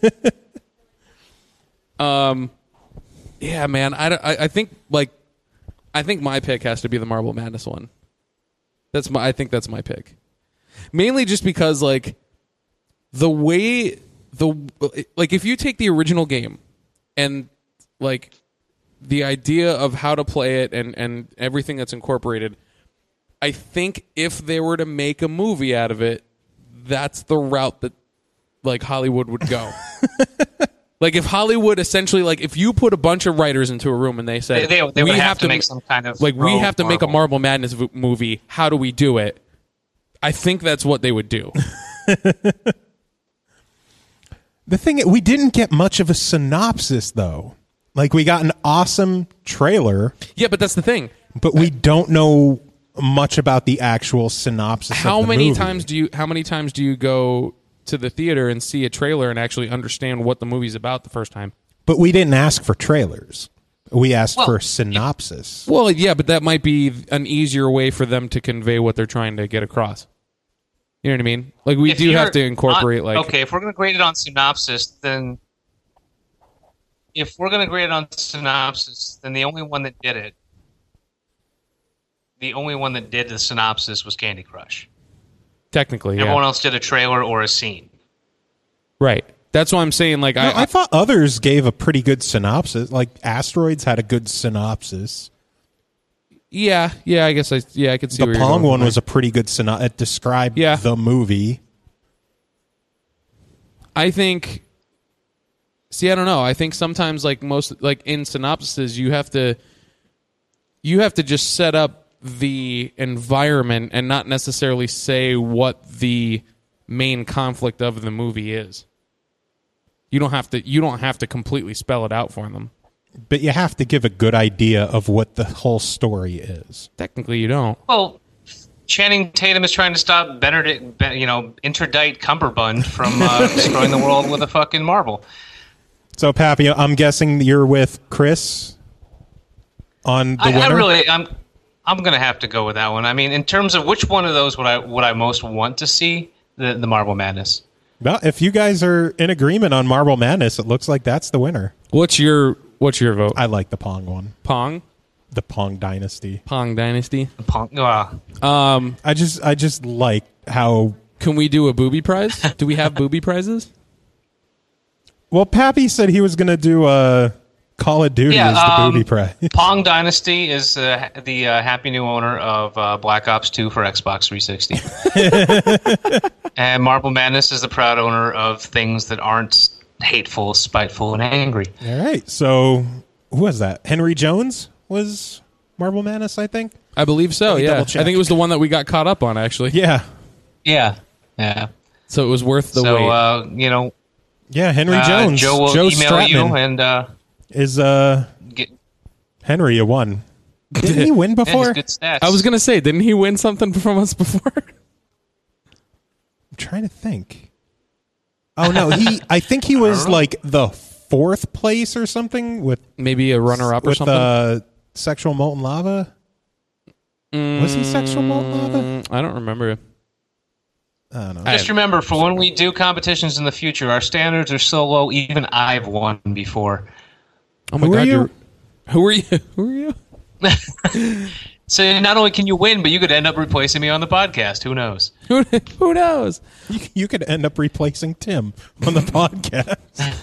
um, yeah, man. I, don't- I I think like I think my pick has to be the Marble Madness one. That's my. I think that's my pick. Mainly just because like the way the like if you take the original game and like the idea of how to play it and, and everything that's incorporated, I think if they were to make a movie out of it, that's the route that like Hollywood would go. Like if Hollywood essentially, like if you put a bunch of writers into a room and they said,
They, they, they
we
would
have,
have to make some kind of
like we
rogue
have to make a
Marvel.
Marble Madness v- movie. How do we do it? I think that's what they would do.
The thing, we didn't get much of a synopsis, though. Like, we got an awesome trailer,
Yeah, but that's the thing.
but we don't know much about the actual synopsis.
How
of the
many
movie.
times do you? How many times do you go to the theater and see a trailer and actually understand what the movie's about the first time?
But we didn't ask for trailers. We asked
Well,
for a synopsis.
Well, yeah, but that might be an easier way for them to convey what they're trying to get across. You know what I mean? Like we
If
do
you're
have to incorporate
on-
like
okay, if we're going to grade it on synopsis, then if we're going to grade it on synopsis, then the only one that did it, the only one that did the synopsis was Candy Crush.
technically, yeah.
Everyone else did a trailer or a scene.
Right. That's why I'm saying like
No,
I,
I thought others gave a pretty good synopsis. Like, Asteroids had a good synopsis.
yeah, yeah, I guess I yeah, I could see
The
where you're
Pong
going
one
from
was a pretty good synopsis. It described
Yeah.
the movie.
I think see, I don't know. I think sometimes like most like in synopsises you have to you have to just set up the environment and not necessarily say what the main conflict of the movie is. You don't have to you don't have to completely spell it out for them.
But you have to give a good idea of what the whole story is.
Technically you don't.
Well, Channing Tatum is trying to stop Benedict, Ben- you know, Interdite Cumberbund from uh, destroying the world with a fucking marble.
So, Pappy, I'm guessing you're with Chris on the
I,
winner?
I really, I'm, I'm gonna have to go with that one. I mean, in terms of which one of those would I would I most want to see, the the Marble Madness.
Well, if you guys are in agreement on Marble Madness, it looks like that's the winner.
What's your what's your vote?
I like the Pong one.
Pong?
The Pong Dynasty.
Pong Dynasty.
Punk, uh,
Um
I just I just like how
can we do a booby prize? Do we have booby prizes?
well Pappy said he was going to do a Call of Duty
Yeah,
as the
um,
booby prize.
Pong Dynasty is uh, the uh, happy new owner of uh, Black Ops two for Xbox three sixty. And Marble Madness is the proud owner of things that aren't hateful, spiteful, and angry.
All right. So, who was that? Henry Jones was Marble Madness, I think.
I believe so,
Let me
yeah. I
double-check.
think it was the one that we got caught up on actually.
Yeah.
Yeah, yeah.
So it was worth the
so,
wait.
uh, you know,
Yeah, Henry
uh,
Jones.
Joe will
Joe
email
Stratman
you and uh,
is uh
get
Henry a won. Didn't he win
and
before?
his good stats.
I was going to say, didn't he win something from us before?
I'm trying to think. Oh no, he I think he was like the fourth place or something with
Maybe a runner up or
with
something?
uh Sexual Molten Lava. Was he Sexual Molten Lava?
Mm, I don't remember.
I don't know.
I-
Just remember, for when we do competitions in the future, our standards are so low. Even I've won before.
Oh my
Who are
god,
you?
you're Who are you? Who are you?
So not only can you win, but you could end up replacing me on the podcast. Who knows?
Who, who knows?
You, you could end up replacing Tim on the podcast.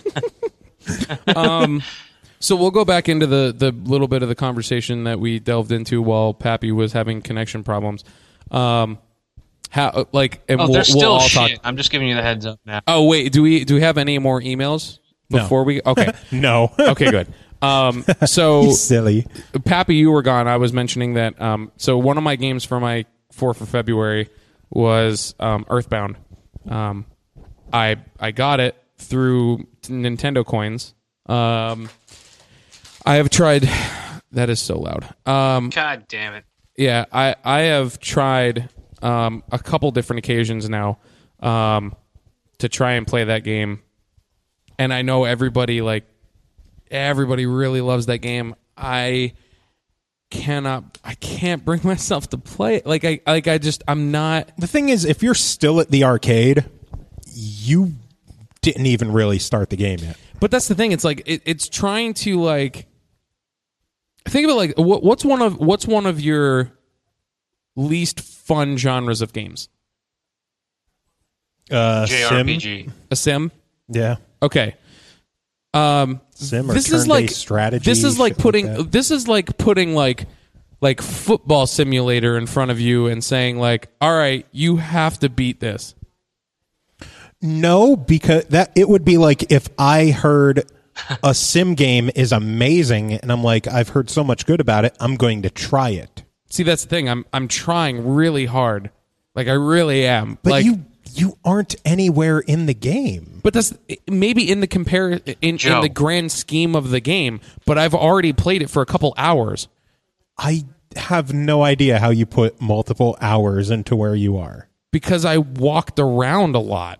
Um, so we'll go back into the, the little bit of the conversation that we delved into while Pappy was having connection problems. Um, how like and
Oh,
we'll,
there's
we'll
still
all
shit.
talk.
I'm just giving you the heads up now.
Oh wait, do we do we have any more emails
No.
before we? Okay,
No.
okay, good. Um, so
He's silly.
Pappy, you were gone. I was mentioning that. Um, so one of my games for my four for February was um, Earthbound. Um, I I got it through Nintendo coins. Um, I have tried. That is so loud. Um,
God damn it.
yeah, I I have tried um, a couple different occasions now um, to try and play that game, and I know everybody like. Everybody really loves that game. I cannot. I can't bring myself to play it. Like I. Like I just. I'm not.
The thing is, if you're still at the arcade, you didn't even really start the game yet.
But that's the thing. It's like it, it's trying to like. Think of it like what, what's one of what's one of your least fun genres of games?
Uh,
J R P G.
Sim?
A sim.
Yeah.
Okay. Um,
Sim or
this is
turn-based
like
strategy,
This is like
shit like
putting.
that.
this is like putting like like football simulator in front of you and saying like, all right, you have to beat this.
No, because that it would be like if I heard a sim game is amazing and I'm like, I've heard so much good about it, I'm going to try it.
See, that's the thing. I'm I'm trying really hard. Like I really am.
But
like,
you you aren't anywhere in the game.
But that's maybe in the compare in, in the grand scheme of the game. But I've already played it for a couple hours.
I have no idea how you put multiple hours into where you are.
Because I walked around a lot.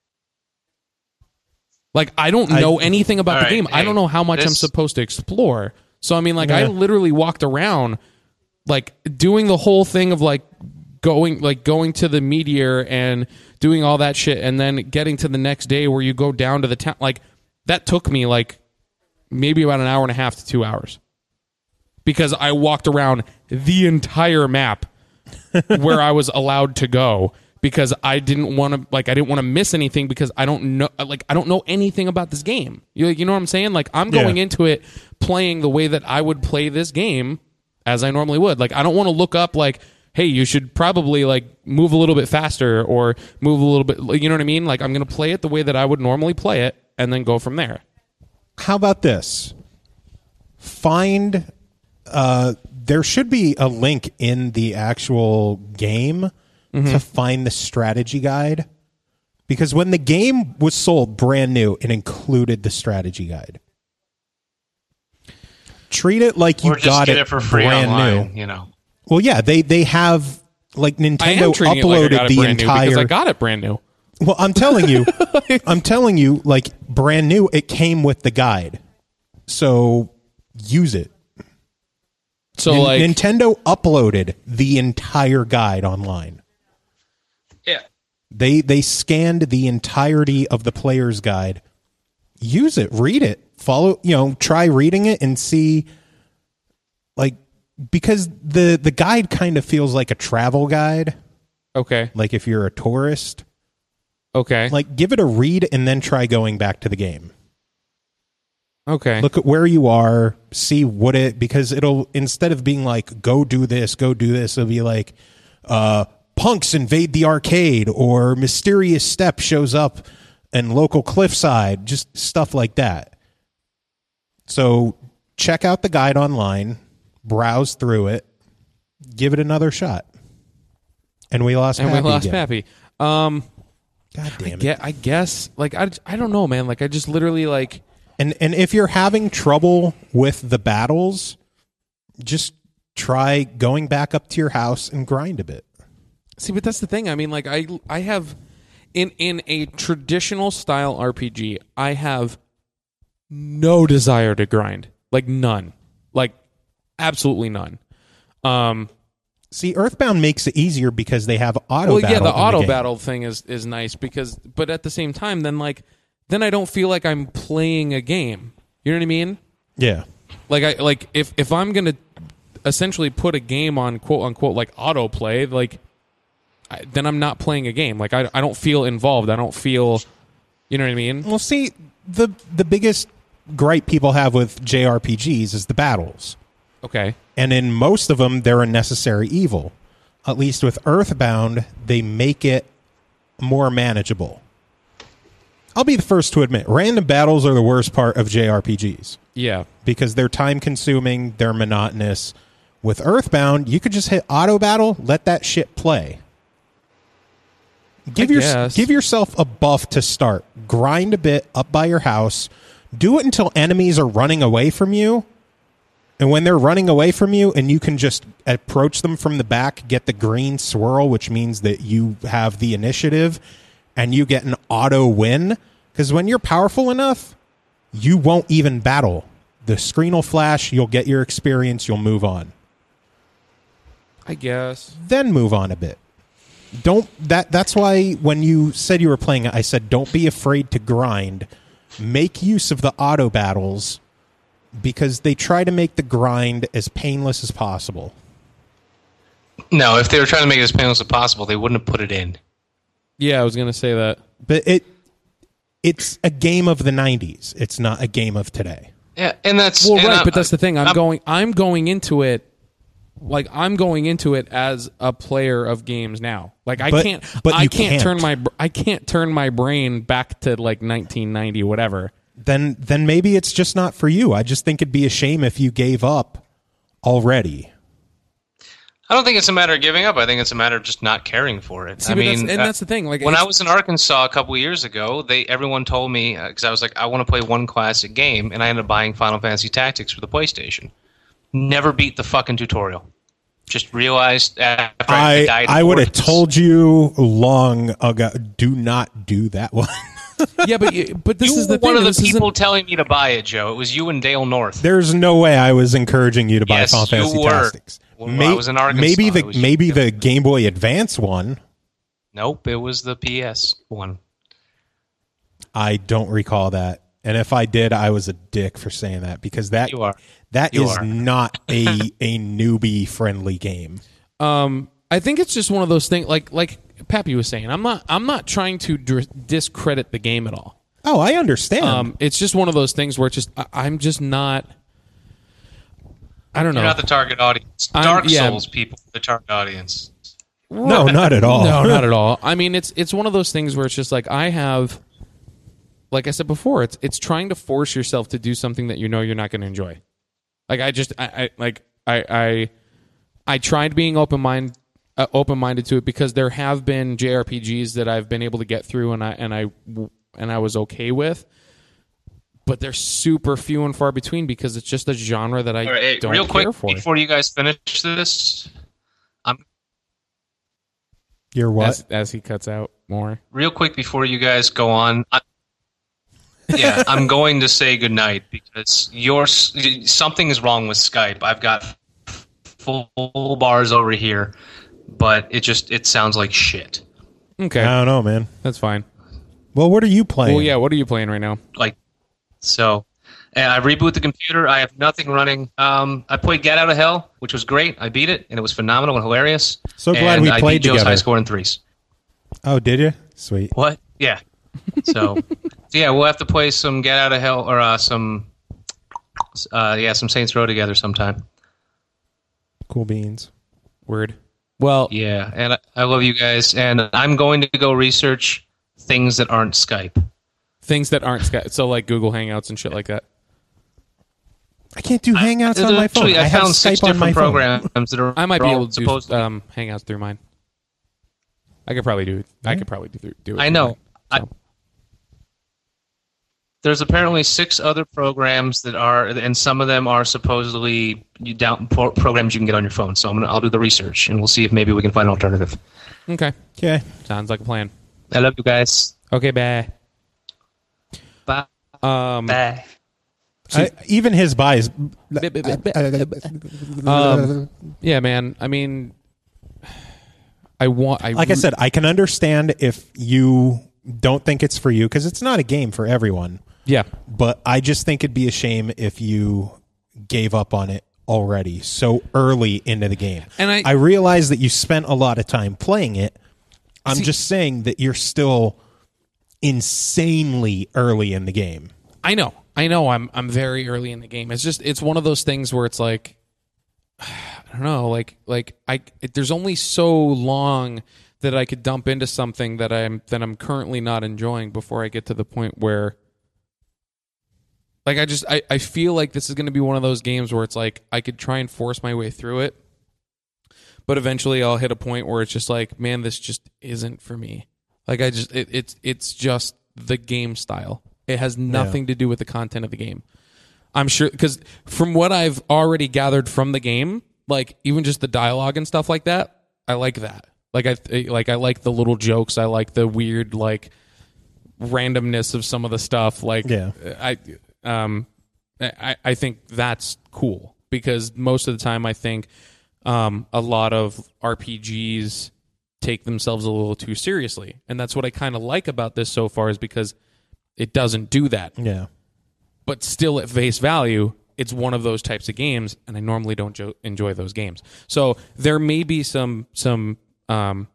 Like, I don't know
I,
anything about the
right,
game.
hey,
I don't know how much
this,
I'm supposed to explore. So, I mean, like,
yeah.
I literally walked around, like, doing the whole thing of, like, going like going to the meteor and doing all that shit, and then getting to the next day where you go down to the town. Like, that took me, like, maybe about an hour and a half to two hours. Because I walked around the entire map where I was allowed to go. Because I didn't want to, like, I didn't want to miss anything because I don't know, like, I don't know anything about this game. You, you know what I'm saying? Like, I'm going
Yeah.
into it playing the way that I would play this game as I normally would. Like, I don't want to look up, like, hey, you should probably, like, move a little bit faster or move a little bit, you know what I mean? Like, I'm going to play it the way that I would normally play it and then go from there.
How about this? Find, uh, there should be a link in the actual game mm-hmm. to find the strategy guide. Because when the game was sold brand new, it included the strategy guide. Treat it like you
or just
got
get
it,
it for free
brand
online,
new.
you know.
Well, yeah, they, they have, like,
I
Nintendo
am treating it like I
uploaded
got it
the
brand new
entire...
because I got it brand new.
Well, I'm telling you, I'm telling you, like, brand new, it came with the guide. So, use it.
So,
Nin-
like...
Nintendo uploaded the entire guide online.
Yeah.
They they scanned the entirety of the player's guide. Use it, read it, follow, you know, try reading it and see, like, because the, the guide kind of feels like a travel guide.
Okay.
Like if you're a tourist.
Okay.
Like, give it a read and then try going back to the game.
Okay.
Look at where you are, see what it, because it'll, instead of being like, go do this, go do this, it'll be like, uh, punks invade the arcade, or mysterious step shows up in local cliffside, just stuff like that. So check out the guide online, browse through it, give it another shot. And we lost
and
Pappy
we lost
again.
Pappy. Um,
God damn it.
Get, I guess, like, I, I don't know, man. Like, I just literally, like...
And and if you're having trouble with the battles, just try going back up to your house and grind a bit.
See, but that's the thing. I mean, like, I I have... In, in a traditional style R P G, I have no desire to grind. Like, none. Like, absolutely none. Um...
See, Earthbound makes it easier because they have auto
well,
battle.
yeah, the
in
auto
game.
battle thing is, is nice because, but at the same time, then like, then I don't feel like I'm playing a game. You know what I mean?
Yeah.
Like I like if if I'm gonna essentially put a game on quote unquote like autoplay, like, I, then I'm not playing a game. Like I I don't feel involved. I don't feel, you know what I mean?
Well, see, the the biggest gripe people have with J R P Gs is the battles.
Okay.
And in most of them, they're a necessary evil. At least with Earthbound, they make it more manageable. I'll be the first to admit, random battles are the worst part of J R P Gs.
Yeah.
Because they're time-consuming, they're monotonous. With Earthbound, you could just hit auto battle, let that shit play. Give,
I
your,
guess.
give yourself a buff to start. Grind a bit up by your house. Do it until enemies are running away from you. And when they're running away from you and you can just approach them from the back, get the green swirl, which means that you have the initiative, and you get an auto win. Because when you're powerful enough, you won't even battle. The screen will flash, you'll get your experience, you'll move on.
I guess.
Then move on a bit. Don't that that's why when you said you were playing it, I said don't be afraid to grind. Make use of the auto battles. Because they try to make the grind as painless as possible.
No, if they were trying to make it as painless as possible, they wouldn't have put it in.
Yeah, I was gonna say that.
But it it's a game of the nineties. It's not a game of today.
Yeah, and that's
Well,
and
right,
I-
but that's the thing. I'm,
I'm-
going. I'm going into it. Like I'm going into it as a player of games now. Like I
But-
can't.
but
I
you
can't,
can't.
turn my. br- I can't turn my brain back to like nineteen ninety, whatever.
Then then maybe it's just not for you. I just think it'd be a shame if you gave up already.
I don't think it's a matter of giving up. I think it's a matter of just not caring for it.
See,
I
but
mean,
that's, and
uh,
that's the thing. Like
when
it's-
I was in Arkansas a couple of years ago, they everyone told me because I was like, I want to play one classic game, and I ended up buying Final Fantasy Tactics for the PlayStation. Never beat the fucking tutorial. Just realized after I,
I
died.
I would have
once.
told you long ago. Do not do that one.
yeah, but you, but this
You
is
were
the thing.
one of the
this isn't-
people telling me to buy it, Joe. It was you and Dale North.
There's no way I was encouraging you to buy
Yes,
Final
you
Fantasy
were.
Tactics.
Well, I was in Arkansas.
Maybe the
It was you.
maybe the Game Boy Advance one.
Nope, it was the P S one.
I don't recall that. And if I did, I was a dick for saying that because that
You are.
that
You
is
are.
not a a newbie friendly game.
Um, I think it's just one of those things. Like like Pappy was saying, I'm not. I'm not trying to dr- discredit the game at all.
Oh, I understand.
Um, it's just one of those things where it's just I, I'm just not. I don't know.
You're not the target audience.
I'm-
Dark
yeah.
Souls people, are the target audience.
no, not at all.
No, not at all. I mean, it's it's one of those things where it's just like I have, like I said before, it's it's trying to force yourself to do something that you know you're not going to enjoy. Like I just, I, I like I I I tried being open mind uh, open minded to it because there have been J R P Gs that I've been able to get through and I and I and I was okay with. But they're super few and far between because it's just a genre that I
All right, hey,
don't
real
care
quick
for.
before you guys finish this, I'm
You're what?
As, as he cuts out more.
real quick before you guys go on. I, yeah, I'm going to say goodnight because your something is wrong with Skype. I've got full bars over here, but it just it sounds like shit.
Okay,
I don't know, man.
that's fine.
Well, what are you playing?
Well, yeah. What are you playing right now?
Like so. And I reboot the computer. I have nothing running. Um, I played Get Out of Hell, which was great. I beat it, and it was phenomenal and hilarious.
So glad
and
we
I
played
beat Joe's
together.
high score in threes.
Oh, did you? Sweet.
What? Yeah. So, so yeah, we'll have to play some Get Out of Hell or uh, some, uh, yeah, some Saints Row together sometime.
Cool beans.
Word. Well,
Yeah, and I, I love you guys, and I'm going to go research things that aren't Skype.
things that aren't Skype, so like Google Hangouts and shit like that.
I can't do Hangouts
There's
on my phone.
actually-
I,
I
have
found six
Skype on my
different
phone.
programs that are.
I might be
all
able to
supposed
do um, Hangouts through mine. I could probably do it. I could probably do, do it.
I
through
know.
mine,
I,
so.
there's apparently six other programs that are, and some of them are supposedly you down pro- programs you can get on your phone. So I'm gonna, I'll do the research, and we'll see if maybe we can find an alternative.
Okay,
Okay.
sounds like a plan.
I love you guys.
Okay, bye.
Bye.
Um,
Bye.
I, even his buys.
um, yeah, man. I mean, I want. I
Like I said, I can understand if you don't think it's for you because it's not a game for everyone.
yeah.
But I just think it'd be a shame if you gave up on it already so early into the game.
And I-
I realize that you spent a lot of time playing it. I'm
See-
just saying that you're still insanely early in the game.
I know. I know. I'm. I'm very early in the game. It's just. It's one of those things where it's like. I don't know. Like. Like. I. It, there's only so long that I could dump into something that I'm that I'm currently not enjoying before I get to the point where. Like I just. I. I feel like this is going to be one of those games where it's like I could try and force my way through it, but eventually I'll hit a point where it's just like, man, this just isn't for me. Like I just. It, it's. It's just the game style. It has nothing to do with the content of the game. I'm sure, because from what I've already gathered from the game, like even just the dialogue and stuff like that, I like that. Like I like I like the little jokes. I like the weird like randomness of some of the stuff. Like
Yeah.
I um I I think that's cool because most of the time I think um a lot of R P Gs take themselves a little too seriously, and that's what I kind of like about this so far is because it doesn't do that.
Yeah.
But still at face value, it's one of those types of games, and I normally don't jo- enjoy those games. So there may be some some um,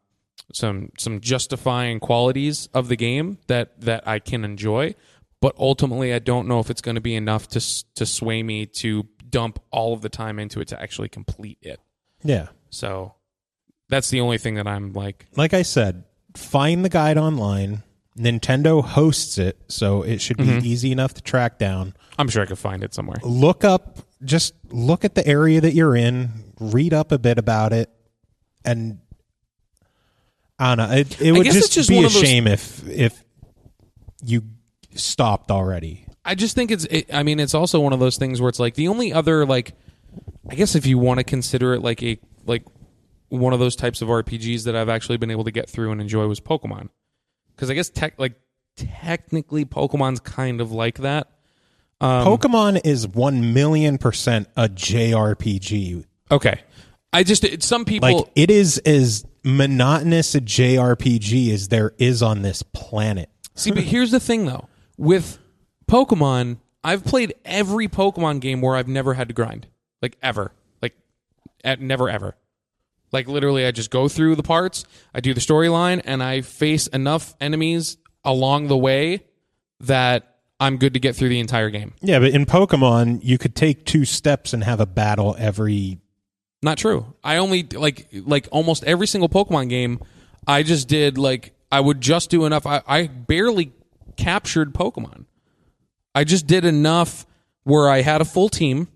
some some justifying qualities of the game that that I can enjoy, but ultimately I don't know if it's going to be enough to to sway me to dump all of the time into it to actually complete it.
Yeah.
So that's the only thing that I'm like.
Like I said, find the guide online. Nintendo hosts it, so it should be
Mm-hmm.
easy enough to track down.
I'm sure I could find it somewhere.
Look up, just look at the area that you're in, read up a bit about it, and I don't know. It, it would
guess
just,
it's just
be
one
a
of those-
shame if if you stopped already.
I just think it's. It, I mean, it's also one of those things where it's like the only other like. I guess if you want to consider it like a like one of those types of R P Gs that I've actually been able to get through and enjoy was Pokemon, because I guess tech like technically Pokemon's kind of like that. Um,
Pokemon is one million percent a J R P G.
Okay, I just it, some people
Like, it is as monotonous a J R P G as there is on this planet.
see. But here's the thing, though, with Pokemon, I've played every Pokemon game where I've never had to grind, like ever, like at never ever. Like literally, I just go through the parts, I do the storyline, and I face enough enemies along the way that I'm good to get through the entire game.
Yeah, but in Pokemon, you could take two steps and have a battle every...
Not true. I only like like almost every single Pokemon game. I just did like I would just do enough. I, I barely captured Pokemon. I just did enough where I had a full team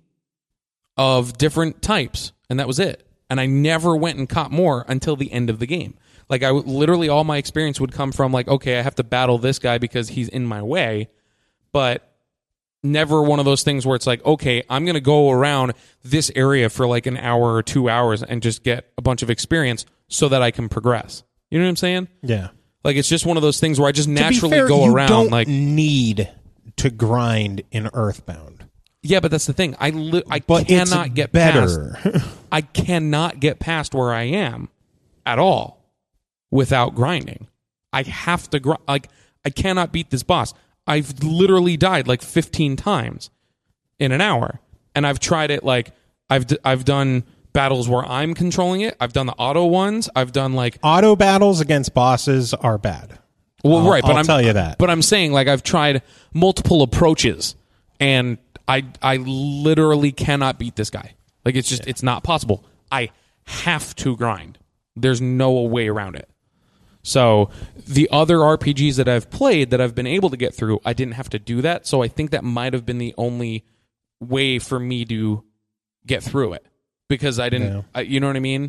of different types, and that was it. And I never went and caught more until the end of the game. Like I would, literally all my experience would come from like, okay, I have to battle this guy because he's in my way, but never one of those things where it's like, okay, I'm going to go around this area for like an hour or two hours and just get a bunch of experience so that I can progress. You know what I'm saying?
Yeah.
Like it's just one of those things where I just
To be
naturally
fair,
go
you
around.
don't
Like,
need to grind in Earthbound.
yeah, but that's the thing. I li- I
But
cannot
it's
get
better.
past. I cannot get past where I am at all without grinding. I have to grind. Like I cannot beat this boss. I've literally died like fifteen times in an hour, and I've tried it. Like I've d- I've done battles where I'm controlling it. I've done the auto ones. I've done like
Auto battles against bosses are bad.
well,
I'll-
right. But
I'll
I'm,
tell you that.
But I'm saying like I've tried multiple approaches, and I I literally cannot beat this guy. Like it's just it's not possible. I have to grind. There's no way around it. So the other R P Gs that I've played that I've been able to get through, I didn't have to do that. So I think that might have been the only way for me to get through it because I didn't.
Yeah.
I, you know what I mean?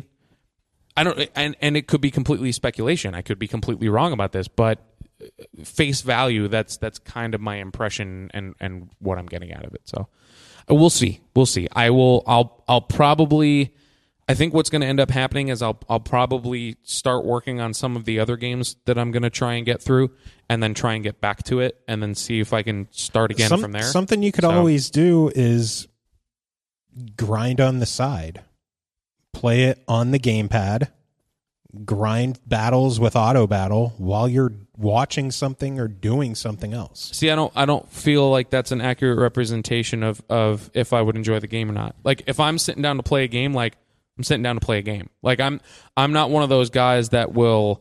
I don't. And and it could be completely speculation. I could be completely wrong about this, but face value, that's that's kind of my impression and and what I'm getting out of it. So we'll see. We'll see. I will. I'll. I'll probably. I think what's going to end up happening is I'll I'll probably start working on some of the other games that I'm going to try and get through, and then try and get back to it, and then see if I can start again
Some-
from there.
Something you could
So-
always do is grind on the side. Play it on the gamepad. Grind battles with auto battle while you're watching something or doing something else.
See, I don't I don't feel like that's an accurate representation of of if I would enjoy the game or not. Like if I'm sitting down to play a game, like I'm sitting down to play a game. Like I'm I'm not one of those guys that will,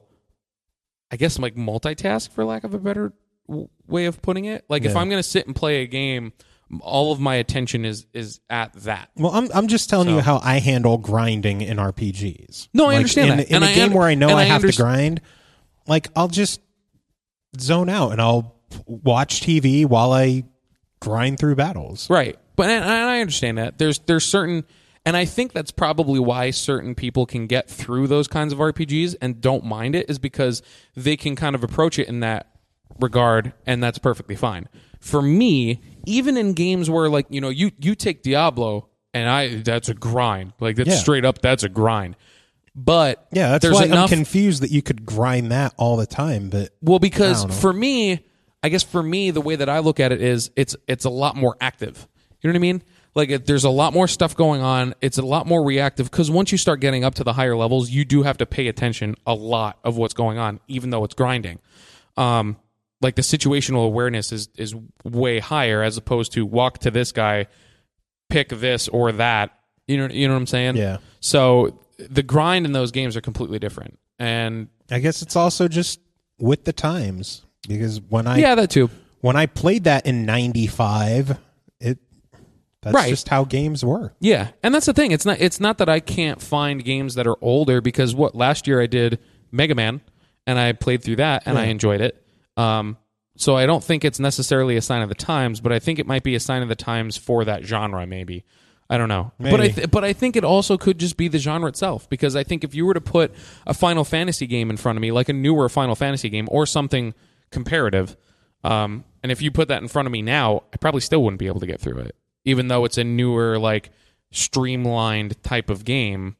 I guess, like multitask for lack of a better w- way of putting it. Like if
Yeah.
I'm going to sit and play a game, all of my attention is is at that.
Well, I'm I'm just telling
So-
you how I handle grinding in R P Gs.
No, I
Like,
understand
in,
that.
In
And
a
I
game
un-
where I know
and
I
I
have
underst-
to grind, like I'll just zone out and I'll watch T V while I grind through battles.
Right. But and I understand that. There's there's certain, and I think that's probably why certain people can get through those kinds of R P Gs and don't mind it, is because they can kind of approach it in that regard, and that's perfectly fine. For me, even in games where, like, you know, you you take Diablo, and I that's a grind. Like that's
Yeah.
straight up, that's a grind. But
Yeah, that's
there's
why
enough,
I'm confused that you could grind that all the time. But
well,
I
because
don't know.
for me, I guess for me, the way that I look at it is it's it's a lot more active. You know what I mean? Like it, there's a lot more stuff going on. It's a lot more reactive because once you start getting up to the higher levels, you do have to pay attention a lot of what's going on, even though it's grinding. Um, like the situational awareness is is way higher as opposed to walk to this guy, pick this or that. You know, you know what I'm saying?
Yeah.
So the grind in those games are completely different. And
I guess it's also just with the times, because when I
Yeah, that too.
when I played that in ninety-five, it that's
Right.
just how games were.
Yeah, and that's the thing. It's not. It's not that I can't find games that are older, because what last year I did Mega Man, and I played through that, and I
Yeah.
enjoyed it. Um, so I don't think it's necessarily a sign of the times, but I think it might be a sign of the times for that genre. Maybe I don't know, but I
Maybe.
th- but I think it also could just be the genre itself, because I think if you were to put a Final Fantasy game in front of me, like a newer Final Fantasy game or something comparative, um, and if you put that in front of me now, I probably still wouldn't be able to get through it, even though it's a newer, like, streamlined type of game.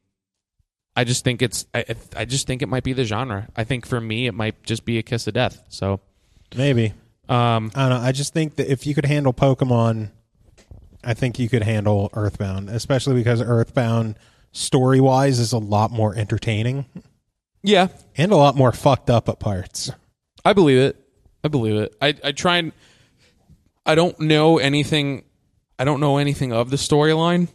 I just think it's I, I just think it might be the genre. I think for me it might just be a kiss of death. So
Maybe.
um
I don't know. I just think that if you could handle Pokemon, I think you could handle Earthbound, especially because Earthbound, story-wise, is a lot more entertaining
yeah,
and a lot more fucked up at parts.
I believe it. I believe it. I I try and I don't know anything I don't know anything of the storyline.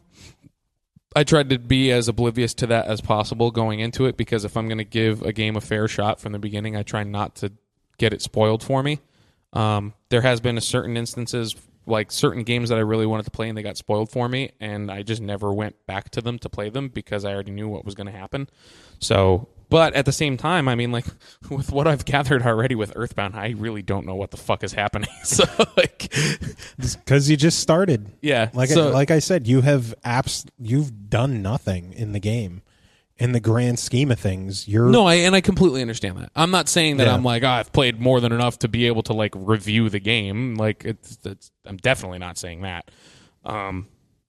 I tried to be as oblivious to that as possible going into it, because if I'm going to give a game a fair shot from the beginning, I try not to get it spoiled for me. Um, there has been a certain instances, like certain games that I really wanted to play and they got spoiled for me, and I just never went back to them to play them because I already knew what was going to happen. So, but at the same time, I mean, like, with what I've gathered already with Earthbound, I really don't know what the fuck is happening. So, like,
Because you just started.
yeah,
Like
so,
I, like I said, you have apps. You've done nothing in the game. In the grand scheme of things, you're
no, I and I completely understand that. I'm not saying that
Yeah.
I'm like, oh, I've played more than enough to be able to like review the game. Like, it's, it's I'm definitely not saying that. Um,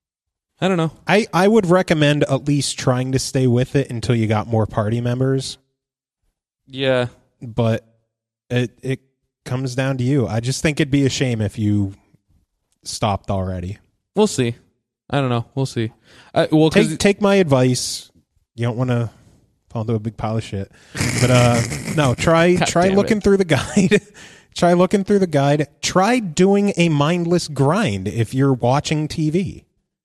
I don't know.
I, I would recommend at least trying to stay with it until you got more party members,
Yeah,
but it it comes down to you. I just think it'd be a shame if you stopped already.
we'll see. I don't know. We'll see. Uh, well, because
Take take my advice. You don't want to fall into a big pile of shit, but uh, no. Try
God
try
damn
looking
it.
through the guide. Try looking through the guide. Try doing a mindless grind if you're watching T V.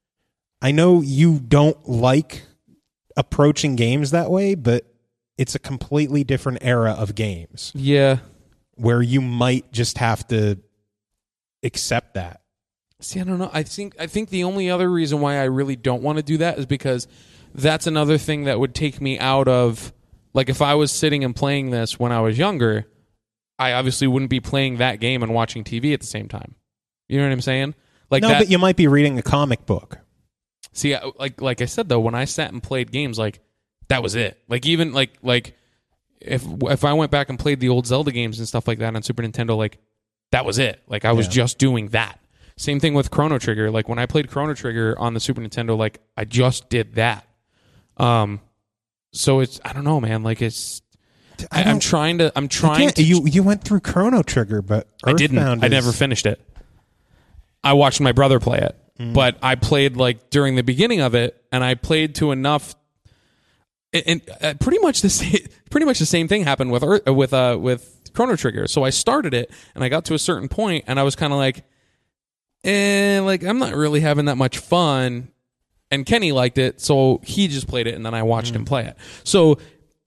I know you don't like approaching games that way, but it's a completely different era of games
yeah.
where you might just have to accept that.
See, I don't know. I think I think the only other reason why I really don't want to do that is because that's another thing that would take me out of, like, if I was sitting and playing this when I was younger, I obviously wouldn't be playing that game and watching T V at the same time. You know what I'm saying? Like
No,
that,
but you might be reading a comic book.
See, I- like like I said though, when I sat and played games, like that was it. Like even like like if if I went back and played the old Zelda games and stuff like that on Super Nintendo, like that was it. Like I was
Yeah.
just doing that. Same thing with Chrono Trigger. Like when I played Chrono Trigger on the Super Nintendo, like I just did that. Um, so it's I don't know, man. Like it's I, I'm
don't-
trying to I'm
You,
trying
can't-
to
you you went through Chrono Trigger, but
I didn't.
Earthbound
I
is-
never finished it. I watched my brother play it,
Mm.
but I played like during the beginning of it, and I played to enough. And, and uh, pretty much the same, pretty much the same thing happened with Earth, uh, with uh with Chrono Trigger. So I started it, and I got to a certain point, and I was kind of like, eh, like I'm not really having that much fun. And Kenny liked it, so he just played it, and then I watched
Mm.
him play it. So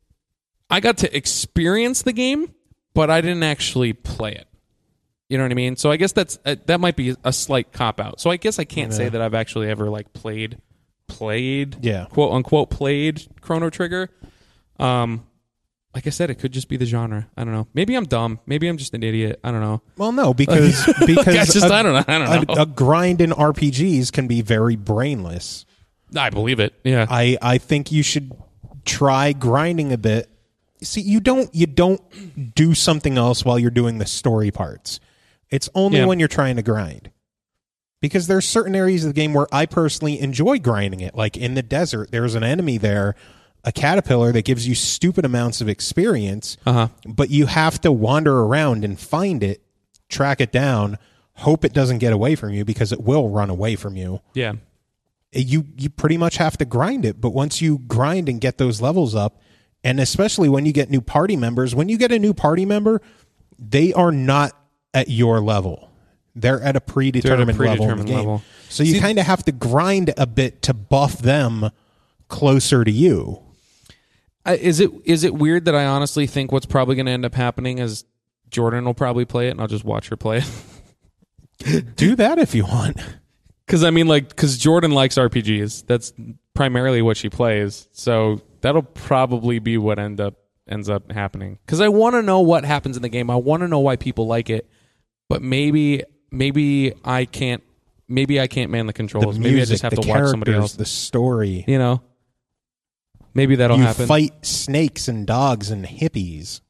I got to experience the game, but I didn't actually play it. You know what I mean? So I guess that's uh, that might be a slight cop out. So I guess I can't say
Yeah.
that I've actually ever like played played
Yeah.
quote unquote played Chrono Trigger. Um like I said, it could just be the genre. I don't know. Maybe I'm dumb. Maybe I'm just an idiot. I don't know.
Well, no, because because
I just-
a,
I don't know. I don't know.
A, a grind in R P Gs can be very brainless.
I believe it. Yeah.
I, I think you should try grinding a bit. See, you don't you don't do something else while you're doing the story parts. It's only
Yeah.
when you're trying to grind. Because there's certain areas of the game where I personally enjoy grinding it. Like in the desert, there's an enemy there, a caterpillar that gives you stupid amounts of experience,
Uh-huh.
but you have to wander around and find it, track it down, hope it doesn't get away from you because it will run away from you.
Yeah.
You you pretty much have to grind it, but once you grind and get those levels up, and especially when you get new party members, when you get a new party member, they are not at your level. They're at a predetermined, level in the
predetermined
game.
level.
So you
See-
kind of have to grind a bit to buff them closer to you.
I, is it is it weird that I honestly think what's probably going to end up happening is Jordan will probably play it, and I'll just watch her play it?
Do that if you want.
Because I mean, like, because Jordan likes R P Gs. That's primarily what she plays. So that'll probably be what end up ends up happening. Because I want to know what happens in the game. I want to know why people like it. But maybe maybe I can't. Maybe I can't man the controls.
The
maybe
music,
I just have
the
to watch somebody
characters,
else.
The story.
You know. Maybe that'll
you
happen.
fight snakes and dogs and hippies.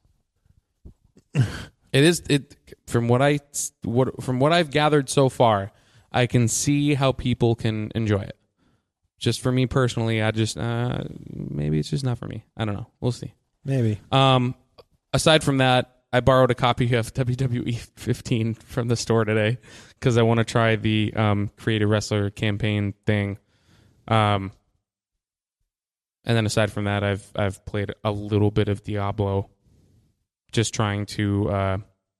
It is it from what I what from what I've gathered so far. I can see how people can enjoy it. Just for me personally, I just uh, maybe it's just not for me. I don't know. We'll see.
Maybe.
Um, aside from that, I borrowed a copy of W W E fifteen from the store today because I want to try the um, Create a Wrestler campaign thing. Um, and then aside from that, I've I've played a little bit of Diablo, just trying to uh,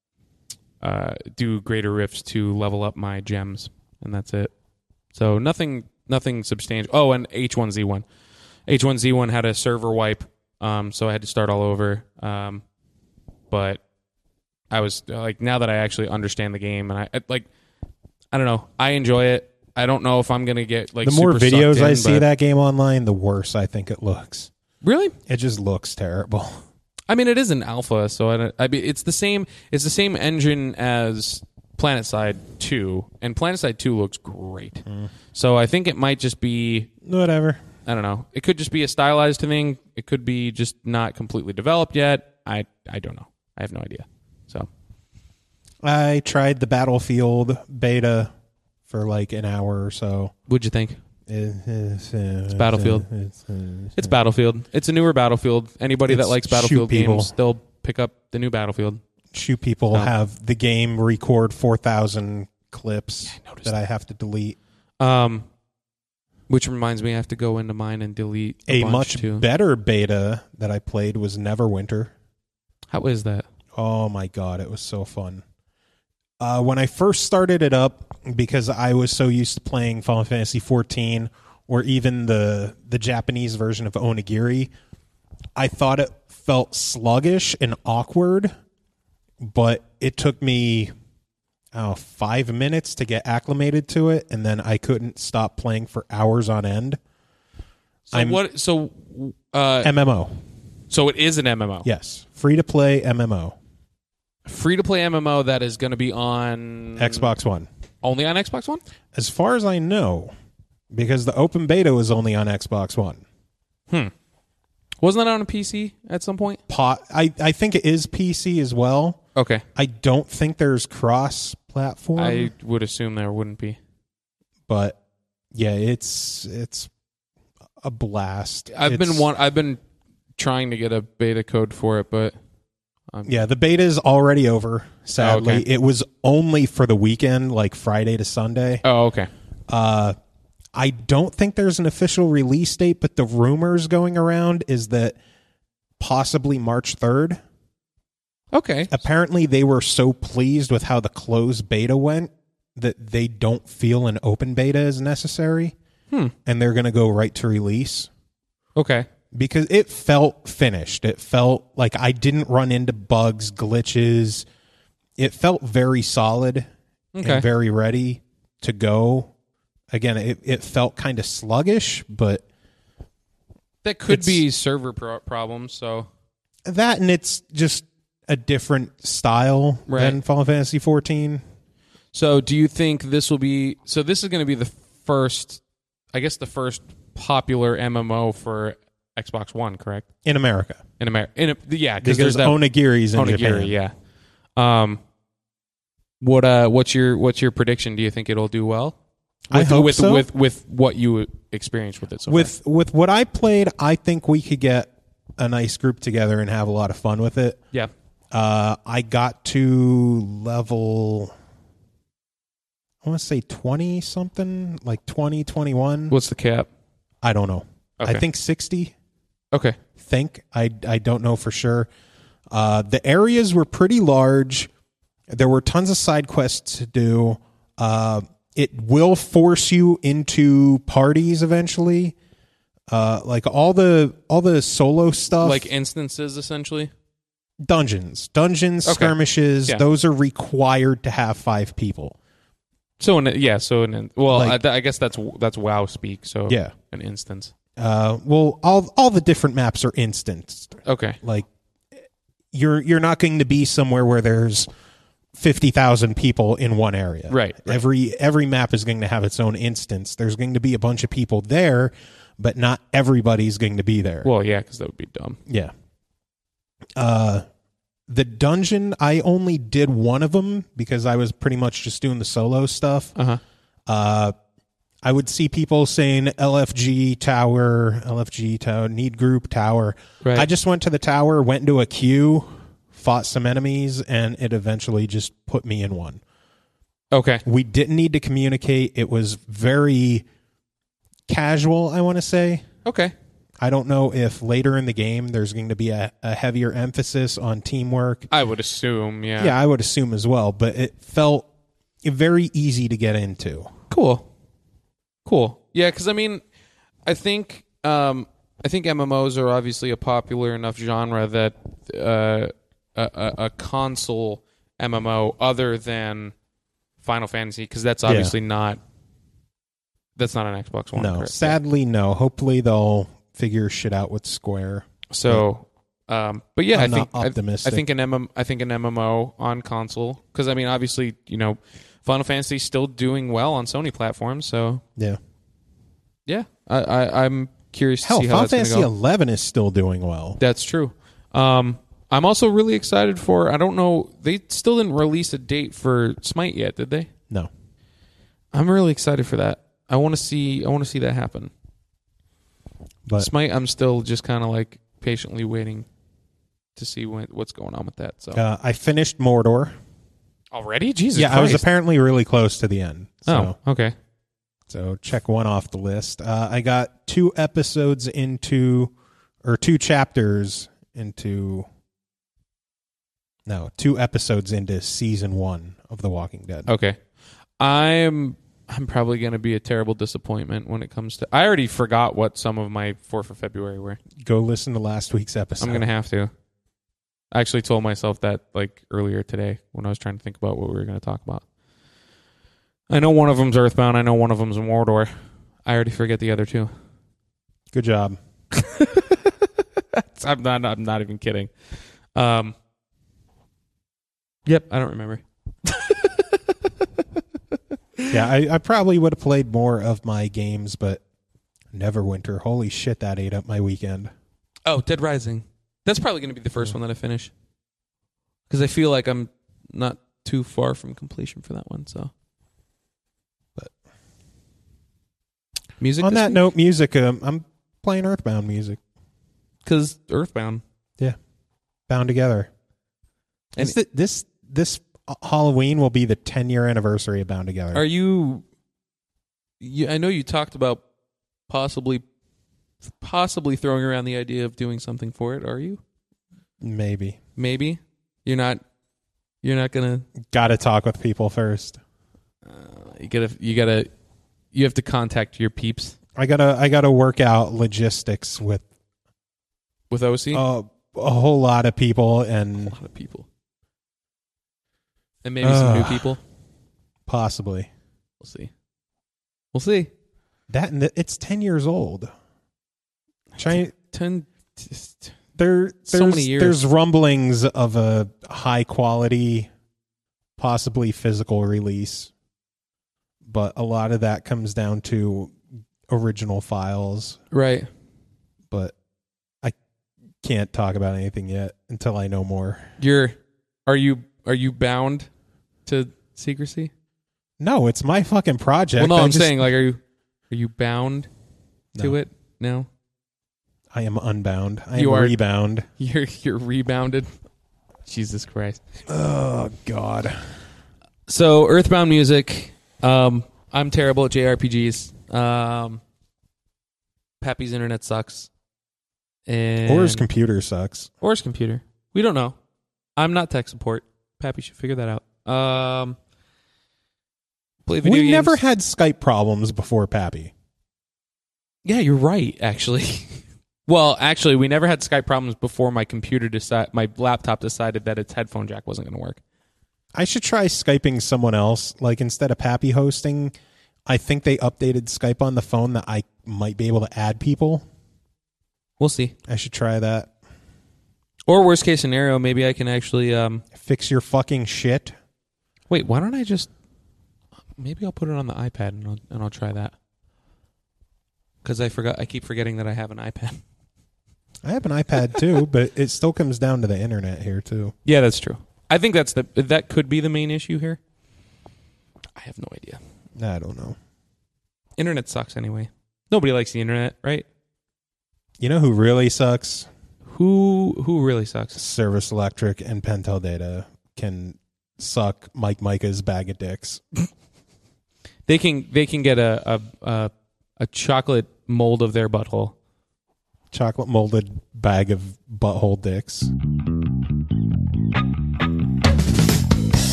uh, do greater rifts to level up my gems, and that's it. So nothing nothing substantial. Oh, and H one Z one. H one Z one had a server wipe, um, so I had to start all over. Um, but I was like, now that I actually understand the game, and I like, I don't know, I enjoy it. I don't know if I'm gonna get like
the more
super
videos
sucked in,
I see
but-
that game online, the worse I think it looks.
Really?
It just looks terrible.
I mean, it is an alpha, so I, don't, I mean, it's the same. It's the same engine as PlanetSide two, and PlanetSide two looks great.
Mm.
So I think it might just be,
Whatever.
I don't know. It could just be a stylized thing. It could be just not completely developed yet. I I don't know. I have no idea. So
I tried the Battlefield beta for like an hour or so.
what'd you think?
It's,
It's Battlefield.
It's, uh,
It's Battlefield. It's a newer Battlefield. Anybody that
It's
likes
shoot
Battlefield
people.
games, they'll pick up the new Battlefield.
Shoot people
Oh.
have the game record four thousand clips
I noticed
that I have to delete.
Um, which reminds me, I have to go into mine and delete a,
A
bunch
much
too.
better beta that I played was Neverwinter.
How is that?
Oh my god, it was so fun. Uh, when I first started it up, because I was so used to playing Final Fantasy fourteen or even the the Japanese version of Onigiri, I thought it felt sluggish and awkward, but it took me oh, five minutes to get acclimated to it, and then I couldn't stop playing for hours on end.
So
I'm-
what? So uh,
M M O.
so it is an M M O.
Yes. Free to play M M O.
Free to play M M O that is going to be on
Xbox One.
only on Xbox One.
As far as I know, because the open beta was only on Xbox One.
Hmm. Wasn't that on a P C at some point?
Pot, I, I think it is P C as well.
Okay.
I don't think there's cross-platform,
I would assume there wouldn't be.
but yeah, it's it's a blast.
I've
It's-
been one. I've been trying to get a beta code for it, but um,
Yeah, the beta is already over. Sadly,
Oh, okay.
it was only for the weekend, like Friday to Sunday.
oh, okay.
Uh, I don't think there's an official release date, but the rumors going around is that possibly March third.
Okay.
Apparently, they were so pleased with how the closed beta went that they don't feel an open beta is necessary,
Hmm.
and they're going to go right to release
Okay.
because it felt finished. It felt like I didn't run into bugs, glitches. It felt very solid
Okay.
and very ready to go. Again, it, it felt kind of sluggish, but
That could
It's-
be server pro- problems. So
that and it's just a different style
Right.
than Final Fantasy fourteen.
So do you think this will be, so this is going to be the first, I guess the first popular M M O for Xbox One, correct?
In America.
In America. In a, yeah, because
Because
there's that
Onigiri's in
Onigiri,
Japan.
yeah. Um, what uh, what's your what's your prediction? Do you think it'll do well?
I
With,
hope
with,
so.
With with what you experienced with it so
With with what I played, I think we could get a nice group together and have a lot of fun with it.
far. Yeah.
Uh, I got to level, I want to say twenty something, like twenty, twenty-one.
What's the cap?
I don't know.
Okay.
I think sixty.
Okay.
Think I I don't know for sure. Uh, the areas were pretty large. There were tons of side quests to do. Uh, it will force you into parties eventually. Uh, like all the all the solo stuff,
Like instances, essentially.
dungeons, dungeons,
Okay.
skirmishes.
Yeah.
Those are required to have five people.
So an, yeah, so an, well,
Like-
I, I guess that's that's WoW speak. So
Yeah.
an instance.
Uh, well, all all the different maps are instanced.
Okay.
Like you're you're not going to be somewhere where there's fifty thousand people in one area.
Right, right.
Every every map is going to have its own instance. There's going to be a bunch of people there, but not everybody's going to be there.
Well, yeah, because that would be dumb.
Yeah. Uh, the dungeon, I only did one of them because I was pretty much just doing the solo stuff.
Uh huh.
Uh, I would see people saying L F G tower, L F G tower, need group tower.
Right.
I just went to the tower, went into a queue, fought some enemies, and it eventually just put me in one.
Okay.
We didn't need to communicate. It was very casual, I want to say.
Okay.
I don't know if later in the game there's going to be a, a heavier emphasis on teamwork.
I would assume. Yeah.
Yeah, I would assume as well, but it felt very easy to get into.
Cool. Cool. Yeah, because I mean, I think um, I think M M Os are obviously a popular enough genre that uh, a, a, a console M M O other than Final Fantasy, because that's obviously not that's not an Xbox One.
No,
correct?
sadly, no. Hopefully they'll figure shit out with Square.
So, um, but yeah,
I'm
I think
not
I-
optimistic.
I, think an M M I think an M M O on console, because I mean, obviously, you know, Final Fantasy is still doing well on Sony platforms. So
Yeah.
yeah, I, I I'm curious to
Hell,
see how
Final
that's going to
Fantasy
go.
eleven is still doing well.
That's true. Um, I'm also really excited for. I don't know. They still didn't release a date for Smite yet, did they?
No.
I'm really excited for that. I want to see. I want to see that happen.
But
Smite, I'm still just kind of like patiently waiting to see when, what's going on with that. So
uh, I finished Mordor.
already, Jesus.
yeah, I was
Christ.
apparently really close to the end. So,
Oh, okay.
so check one off the list. Uh, I got two episodes into, or two chapters into, no, two episodes into season one of The Walking Dead.
Okay. I'm I'm probably going to be a terrible disappointment when it comes to. I already forgot what some of my four for February were.
Go listen to last week's episode.
I'm going to have to. I actually told myself that like earlier today when I was trying to think about what we were going to talk about. I know one of them's Earthbound. I know one of them's Mordor. I already forget the other two.
Good job.
I'm not. I'm not even kidding. Um. Yep, I don't remember.
Yeah, I, I probably would have played more of my games, but Neverwinter, holy shit, that ate up my weekend.
Oh, Dead Rising. That's probably going to be the first one that I finish. Because I feel like I'm not too far from completion for that one. So,
But
music.
on that note, music, um, I'm playing Earthbound music.
because Earthbound.
Yeah, Bound Together.
And
Is it- this this Halloween will be the ten year anniversary of Bound Together.
are you, you? I know you talked about possibly, possibly throwing around the idea of doing something for it. Are you?
Maybe.
Maybe you're not. You're not gonna.
Got to talk with people first.
Uh, you gotta. You gotta. You have to contact your peeps
I gotta I gotta work out logistics with
with O C.
uh, a whole lot of people
A
and
lot of people, and maybe some new
Ugh.
people.
possibly
We'll see. We'll see.
that. And it's ten years old. Trying
Ten.
there. There's,
So many years.
There's rumblings of a high quality, possibly physical release, but a lot of that comes down to original files.
Right.
But I can't talk about anything yet until I know more.
You're. Are you? Are you bound to secrecy?
No, it's my fucking project.
Well, no.
I
I'm
just-
saying, like, are you? Are you bound to
No.
it? No.
I am unbound. I
You
am
are-
rebound.
You're. You're rebounded. Jesus Christ.
Oh God.
So Earthbound music. Um, I'm terrible at J R P Gs. Um, Pappy's internet sucks. And
Or his computer sucks.
or his computer. We don't know. I'm not tech support. Pappy should figure that out. Um, play video
We
games.
never had Skype problems before Pappy.
Yeah, you're right, actually. Well, actually, we never had Skype problems before my computer decide, my laptop decided that its headphone jack wasn't going to work.
I should try Skyping someone else. Like instead of Pappy hosting, I think they updated Skype on the phone that I might be able to add people.
We'll see.
I should try that.
Or worst case scenario, maybe I can actually um,
fix your fucking shit.
Wait, why don't I just? Maybe I'll put it on the iPad and I'll, and I'll try that. Because I forgot. I keep forgetting that I have an iPad.
I have an iPad too, but it still comes down to the internet here too.
Yeah, that's true. I think that's the that could be the main issue here. I have no idea.
I don't know.
Internet sucks anyway. Nobody likes the internet, right?
You know who really sucks?
Who who really sucks?
Service Electric and Pentel Data can suck Mike Micah's bag of dicks.
They can they can get a a a, a chocolate mold of their butthole.
Chocolate molded bag of butthole dicks.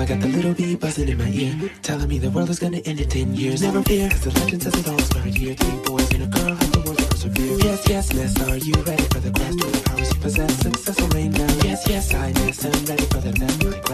I got the little bee buzzing in my ear, telling me the world is gonna end in ten years. Never fear, cause the legend says it all started here. Three boys and a girl have the world to persevere. Yes, yes, miss, are you ready for the quest? With the powers you possess, success will reign now. Yes, yes, I miss, I'm ready for the test.